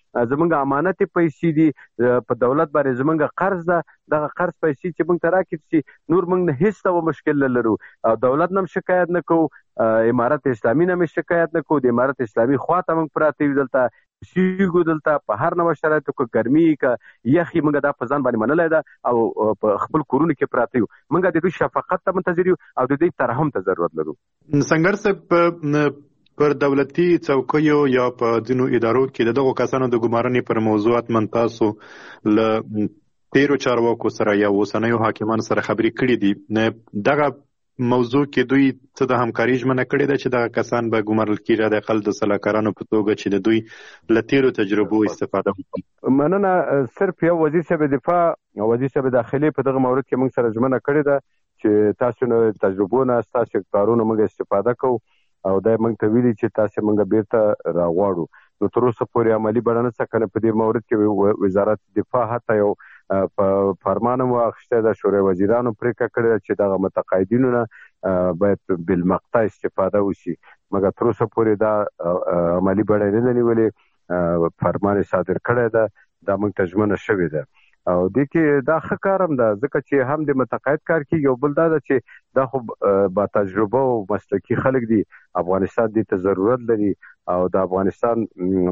زمونږ امانت پیسې دي په دولت باندې زمونږ قرض ده دغه قرض پیسې چې موږ ته راکړي چې نور موږ نه هیڅ ډول مشکل نه لرو او دولت نه شکایت نه کوو امارت اسلامي نه شکایت نه کوو د امارت اسلامي خواته موږ پراته یو دلته سیګو دلته په هر نوع شرایطو کې ګرمي کې یخي موږ دا په ځان باندې منلای ده او په خپل کورونو کې پراته یو موږ د دوی شفقت ته منتظر یو او د دوی ترحم ته ضرورت لرو. سنگر صاحب پر دولتي څوکیو یا په ځینو ادارو کې دغه کسانو د ګمارنې پر موضوعات من تاسو له تیرو چارواکو سره یا اوسنیو حاکمانو سره خبرې کړې دي دغه موضوع کې دوی څه د همکاري ژمنه کړې ده چې دغه کسان به ګمارل کېږي د خپل د سلاکارانو په توګه چې د دوی له تیرو تجربو استفاده وکړي؟ مننه. صرف یو وزیر صاحب دفاع او وزیر صاحب داخلي په دغه مورد کې موږ سره ژمنه کړې ده چې تاسو نو تجربو نه تاسو کارونه موږ استفاده کوو او دا موږ ته ویلي چې تاسو موږ بیرته راغواړو. نو تر اوسه پورې عملی بڼه نه څه کنه په دې مورد کې وزارت دفاع حتی یو په فرمان مو اخیسته د شورای وزیرانو پریکړه کړې چې دغه متقاعدینو نه باید بالمقطع استفاده وشي مګر تر اوسه پورې دا عملی بڼه نه نیولې فرمان صادر کړی ده دا موږ ته ژمنه شوې ده او د کې دا ښه کارم ده ځکه چې هم د متقاعد کار کې یو بل دا ده چې دا خو با تجربه او مسلکي خلک دي افغانستان دې ته ضرورت لري او د افغانستان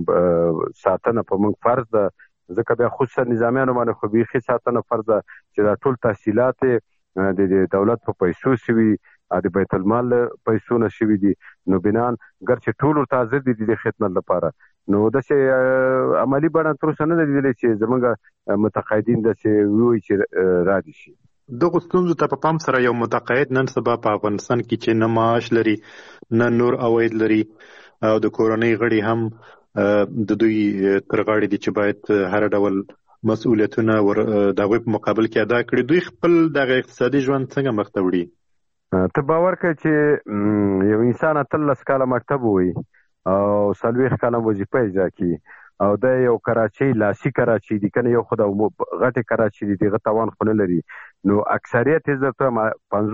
ساتنه په موږ فرض ده ځکه بیا خصوصا نظامیانو باندې خو بیخي ساتنه فرض ده چې دا ټول تحصیلات د دولت په پیسو شوي د بیت المال پیسو نه شوي دي نو بنان ګرچې ټول ورته حاضر دي د خدمت لپاره نو داسې عملي بڼه تر اوسه نه ده لیدلې چې زموږ متقاعدین داسې ووایي چې رادي شي. دغه ستونزو ته په پام سره یو متقاعد نن سبا په افغانستان کې چې نه معاش لري نه نور عواید لري او د کورنۍ غړي هم د دوی تر غاړې دي چې باید هر ډول مسؤلیتونه د هغوی په مقابل کې ادا کړي دوی خپل دغه اقتصادي ژوند څنګه مخ ته وړي؟ ته باور کوې چې یو انسان 13 کاله مکتب ووایي او 40 کاله وظیفه اجرا کړي او دا یو کراچۍ لاسي کراچۍ دي کنه یو خو د غټې کراچۍ دي دغه توان خو نه لري نو اکثریت یې درته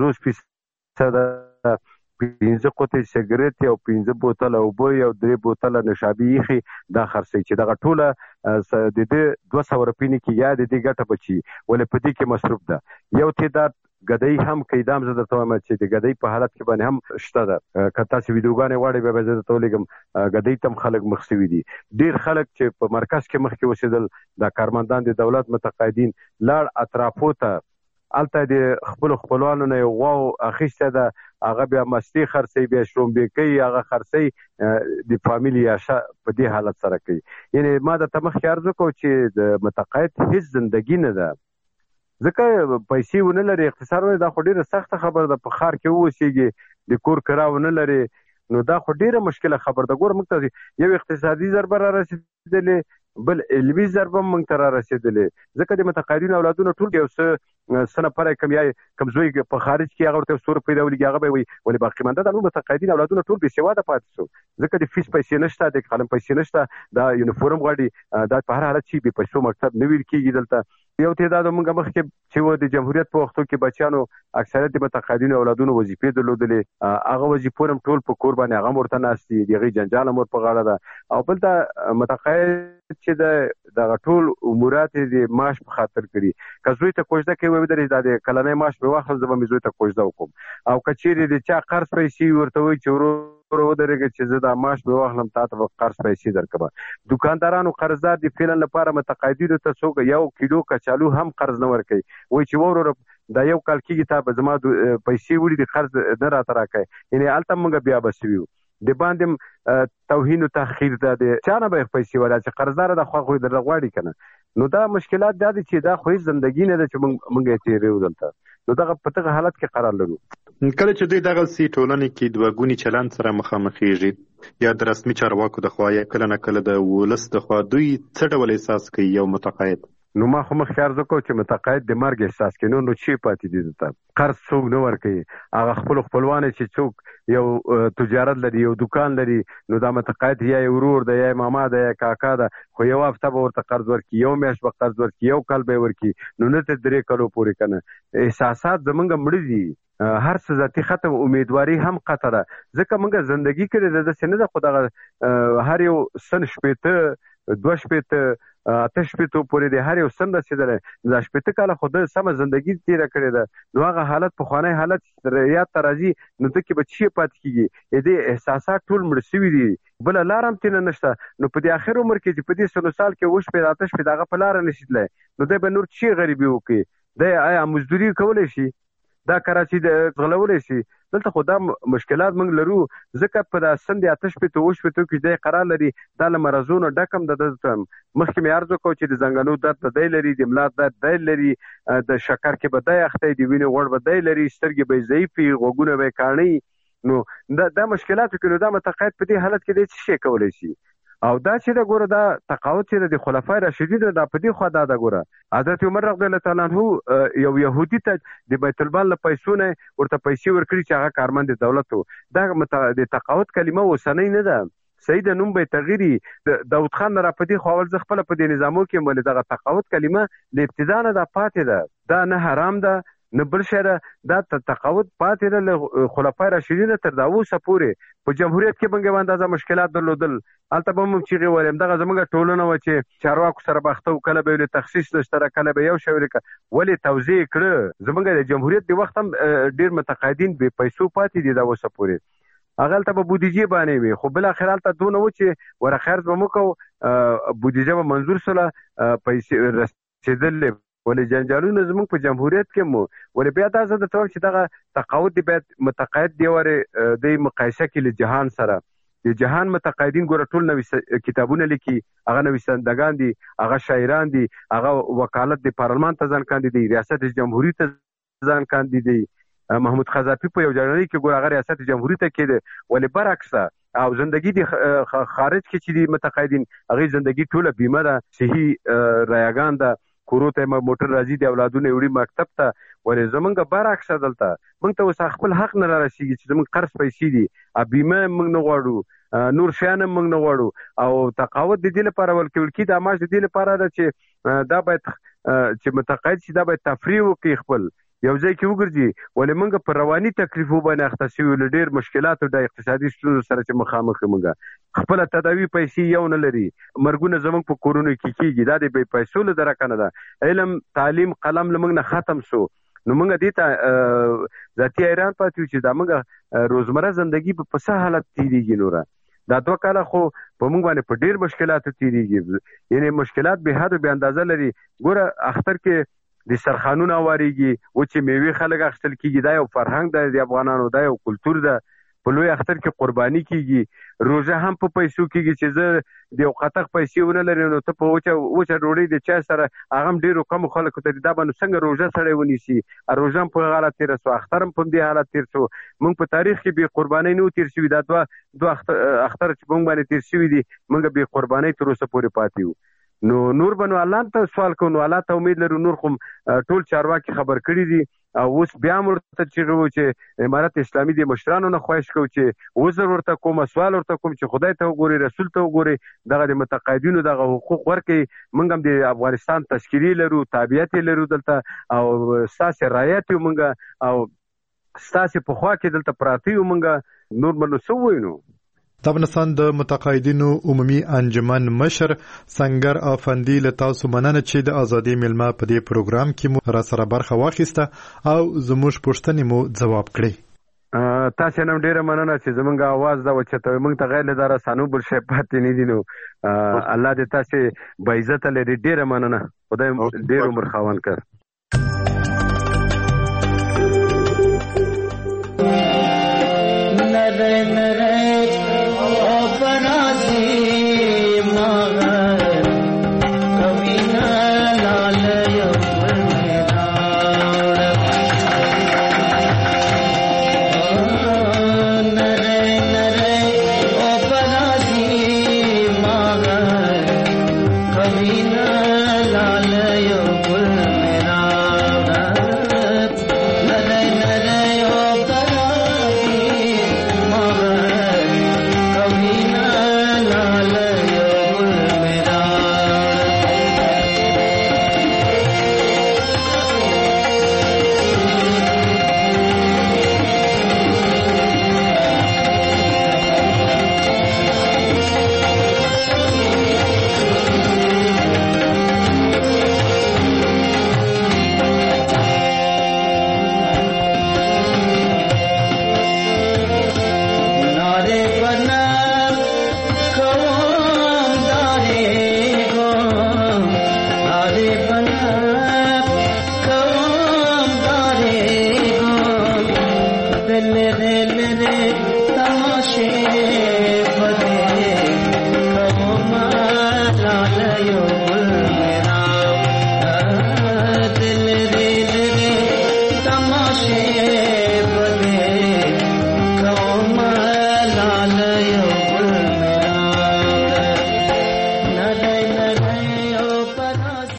50% 15 قطۍ سګرټ او 15 بوتله اوبه او 3 بوتله نشابي ایخي دا خرڅي چې دغه ټوله د دې 200 روپۍ نه کې یا د دې ګټه بچي ولې په دې کې مصرف ده یو تعداد ګدای هم کیدام زده ته ما چې د ګدای په حالت کې باندې هم شته ده کته چې ویډیوګانې واړې به زده ته لګم ګدای تم خلک مخسوي دي ډیر خلک چې په مرکز کې مخ کې وسیدل د کارمندان د دولت متقاعدین لاړ اطرافو ته الته د خپلوانو نه یو واو اخیسته ده هغه بیا مستی خرڅي بیا شرومبې کوي هغه خرڅي د فامیلی عاشه په دې حالت سره کوي یعنی ما د تمخ ارزو کو چې د متقاعد هیڅ ژوندۍ نه ده ځکه پیسې ونه لري اقتصاد دا خو ډیره سخته خبره ده په خار کې اوسېږي د کور کرا ونه لري نو دا خو ډیره مشکله خبره ده ګور موږ ته یو اقتصادي ضربه را رسیدلې بل علمي ضربه موږ ته را رسیدلې ځکه د متقاعدینو اولادونه ټول یو څه سنه پر کمزوی په خارج کې هغه ورته سور پیدا ولګي هغه به وي ولې باقی منده د متقاعدین اولادونه ټول بې سواده پاتې شو ځکه د فیس پیسې نشته د قلم پیسې نشته دا یونیفورم غواړي دا په هر حالت چې به پیسو مکتب نه ویل کېږي دلته یو تعداد موږ مخکې چې و د جمهوریت په وختو کې بچیانو اکثریت د متقاعدینو اولادونو وظیفې درلودلې هغه وظیفو هم ټول په کور باندې هغه ورته ناستي دغه جنجال مور په غاړه ده او بل دا متقاعد چې د ټول امورات د معاش په خاطر کړي کزوی ته کوژده کوي وې د کلنې معاش په واخل زبم زوی ته کوژده وکم او کچېری د چا قرض پیسې ورته وي چې ورو درګه چې زه د معاش په واخلم تاسو قرض پیسې درکبه دکاندارانو قرضدار دي فعلا لپاره متقاعدینو ته څوک یو کیلو کچالو هم قرض نه ورکوي وای چې ورو دا یو کال کېږي تا به زما پیسې وړي د قرض نه راته راکوي یعنی هلته موږ بیا بسوي د باندې توهین او تحقیر ده د چا نه به پیسې ولا چې قرضدار د خو در غواړي کنه نو دا مشکلات دا دي چې دا خو ژوندۍ نه ده چې موږ یې تیرې ودلته نو دغه په دغه حالت کې قرار لرو کله چې دوی دغه سي ټولنې کې د وګونی چلند سره مخامخېږي یا د رسمي چارواکو د خوا یا کله نه کله د ولس د خوا دوی څه ډول احساس کوي یو متقاعد نو ما خو مخکې عرض وکړو چې متقاعد د مرګ احساس کوي نو چی پاتې دي ته قرض څوک نه ورکوي هغه خپلوان چې څوک یو تجارت لري یو دکان لري نو دا متقاعد یا ورور دی یا ماما دی یا کاکا ده خو یو هفته به ورته قرض ورکړي یو میاشت به قرض ورکړي یو کال به ورکړي نو نه تر 3 کالو پورې کنه احساسات زمونږ مړه دي هر څه ذاتي ختم امیدواري هم قطره ځکه موږ ژوندۍ کړې ده څه نه ده خو دغه هر یو سن شپېته 2 شپېته 8 شپېتو پورې د هر یو سن رسېدلی. دا 18 کاله خو د سمه زندګي تېره کړې ده. نو هغه حالت پخوانی حالت یاد ته راځي نو ته کې به څه پاتې کېږي. دې احساسات ټول مړه شوي دي. بله لار هم تېنه نشته. نو په دې اخر عمر کې چې په دې سلو سال کې 7 8 شپېته هغه په لاره نشي تللی نو دی به نور څه غریبي وکړي؟ دی آیا مزدوري کولی شي؟ دا کراچي د غلولی شي؟ دلته خو دا مشکلات موږ لرو ځکه په دا سن د 8 شپېتو 7 شپېتو کې دی قرار لري. دا له مرضونو ډک هم د مخکې مې عرض وکړو چې د زنګنو درد به دی لري، د ملا درد دی لري، د شکر کې به دی اخته، د وینې غوړ به دی لري، سترګې به ضعیفې، غوږونه به کاڼي. نو دا مشکلات کې نو دا متقاعد په دې حالت کې دی څه شی کولی شي؟ او دا چې دا ګوره دا تقاعد چې د خلفای راشدین دا په دې خوا دا ګوره حضرت عمر رضی الله تعالی عنہ یو يهودي ته د بیت المال له پیسو نه ورته پیسې ورکړي چې هغه کارمند دولت و. دا د تقاعد کلمه اوسنۍ نه ده، صحیح د نوم به تغیري. داود خان را پدې خو اول ځ خپل په دې نظامو کې مل دغه تقاعد کلمه ل ابتدا نه دا پاتې ده. دا نه حرام ده نه بل شی ده. دا تقاعد پاتې ده له خلفای راشدین تر دا اوسه پورې. په جمهوریت کې بنګ اندازه مشکلات درلودل. هلته به موږ چیغې ویلې دغه زموږ ټولنه وه چې چارواکو سره باخته و، کله به یې تخصیص نشته، کله به یو شی ولې توضیح کړه. زموږ د جمهوریت د وخت هم ډېر متقاعدین بې پیسو پاتې دي دا اوسه پورې. هغه هلته به بودیجې باندې وي، خو بالاخره هلته دونه و چې ور خرڅ به مو کوو، بودیجه به منظور سوله، پیسې رسېدلې. ولې جنجالونه زموږ په جمهوریت کې مو ولې بیا دا زه درته وایم چې دغه تقاعد دی باید متقاعد دی ورې د مقایسه کې له جهان سره. د جهان متقاعدین ګوره ټول نوي کتابونه لیکي، هغه نویسندګان دي، هغه شاعران دي، هغه وکالت د پارلمان ته ځان کاندي دي، ریاست جمهوریت ته ځان کاندي دي. محمود خزافي په یو جرنالي کې ګوره هغه ریاست جمهوریت ته کېده. ولې برعکس او زندگی دی خارج کې چې دي متقاعدین هغه زندگی ټوله بیمه ده، صحي رایګان ده، کورو ته موټر راځي، د اولادونه وړي مکتب ته. ولې زمونږ برعکس دلته موږ ته اوس خپل حق نه رارسېږي چې زموږ قرض پیسې دي، بیمه موږ نه غواړو، نور شیان موږ نه غواړو. او تقاعد د دې لپاره ورکول کېږي، دا معاش د دې لپاره ده چې دا باید چې متقاعد شي دا باید تفریح وکړي، خپل یو ځای کې وګرځي. ولې موږ په رواني تکلیفو باندې اخته شوي له ډېر مشکلاتو د اقتصادي ستونزو سره چې مخامخ یو. موږ خپله تداوي پیسې یو نه لري، مرګونه زموږ په کورونو کې کېږي. دا د بې پیسو له درکه نه ده. علم تعلیم قلم له موږ نه ختم سو. نو موږ دې ته ذاتي حیران پاتې یو چې دا موږ روزمره زندگی په څه حالت تېرېږي. نوره دا 2 کاله خو په موږ باندې په ډېر مشکلاتو تېرېږي، یعنې مشکلات بې حد و بې اندازه لري. ګوره اختر کې د سرخانونه واریږي، و چې میوې خلک اخیستل کېږي، دا یو فرهنګ ده د افغانانو، دا یو کلتور ده. په لوی اختر کې قرباني کېږي، روژه هم په پیسو کېږي چې زه د یو قطق پیسې ونه لري نو ته په وچه ډوډۍ د چای سره هغه هم ډېرو کمو خلکو ته دا به نو څنګه روژه سړی ونیسي. روژه هم په هغه حالت تېره سو، اختر هم په دې حالت تېر سو. موږ په تاریخ کې بې قربانۍ نه و تېر شوي. دا دوه اختر چې په موږ باندې تېر شوي دي موږ بې قربانۍ تر اوسه پورې پاتې یو. نو نور به نو الله ته سوال کوو، نو الله ته امید لرو. نور خو ټول چارواکي خبر کړي دي او اوس بیا هم ورته چیغې وو چې امارت اسلامي د مشرانو نه خواهش کوو چې عذر ورته کوم، سوال ورته کوم چې خدای ته وګوري، رسول ته وګوري، دغه د متقاعدینو دغه حقوق ورکړي. موږ هم د افغانستان تشکیلي لرو، تابعیت لرو دلته، او ستاسې رعایت یو موږ، او ستاسې په خوا کې دلته پراته یو موږ. نور به نو څه ووایو؟ نو د افغانستان د متقاعدینو عمومي انجمن مشر سنگر افندي له تاسو مننه چې د ازادي ملما په دې پروګرام کې مو را سره برخه واخیسته او زموږ پوښتنې مو ځواب کړې. تاسو نن ډیره مننه چې زمونږ आवाज دا وچته موږ ته غیر لدار سانو بل شي پاتې نه دي. نو الله دې تاسو به عزت لري. ډیره مننه، خدای ډیر عمر خاوند کړ. लाल यो गुल मेरा شي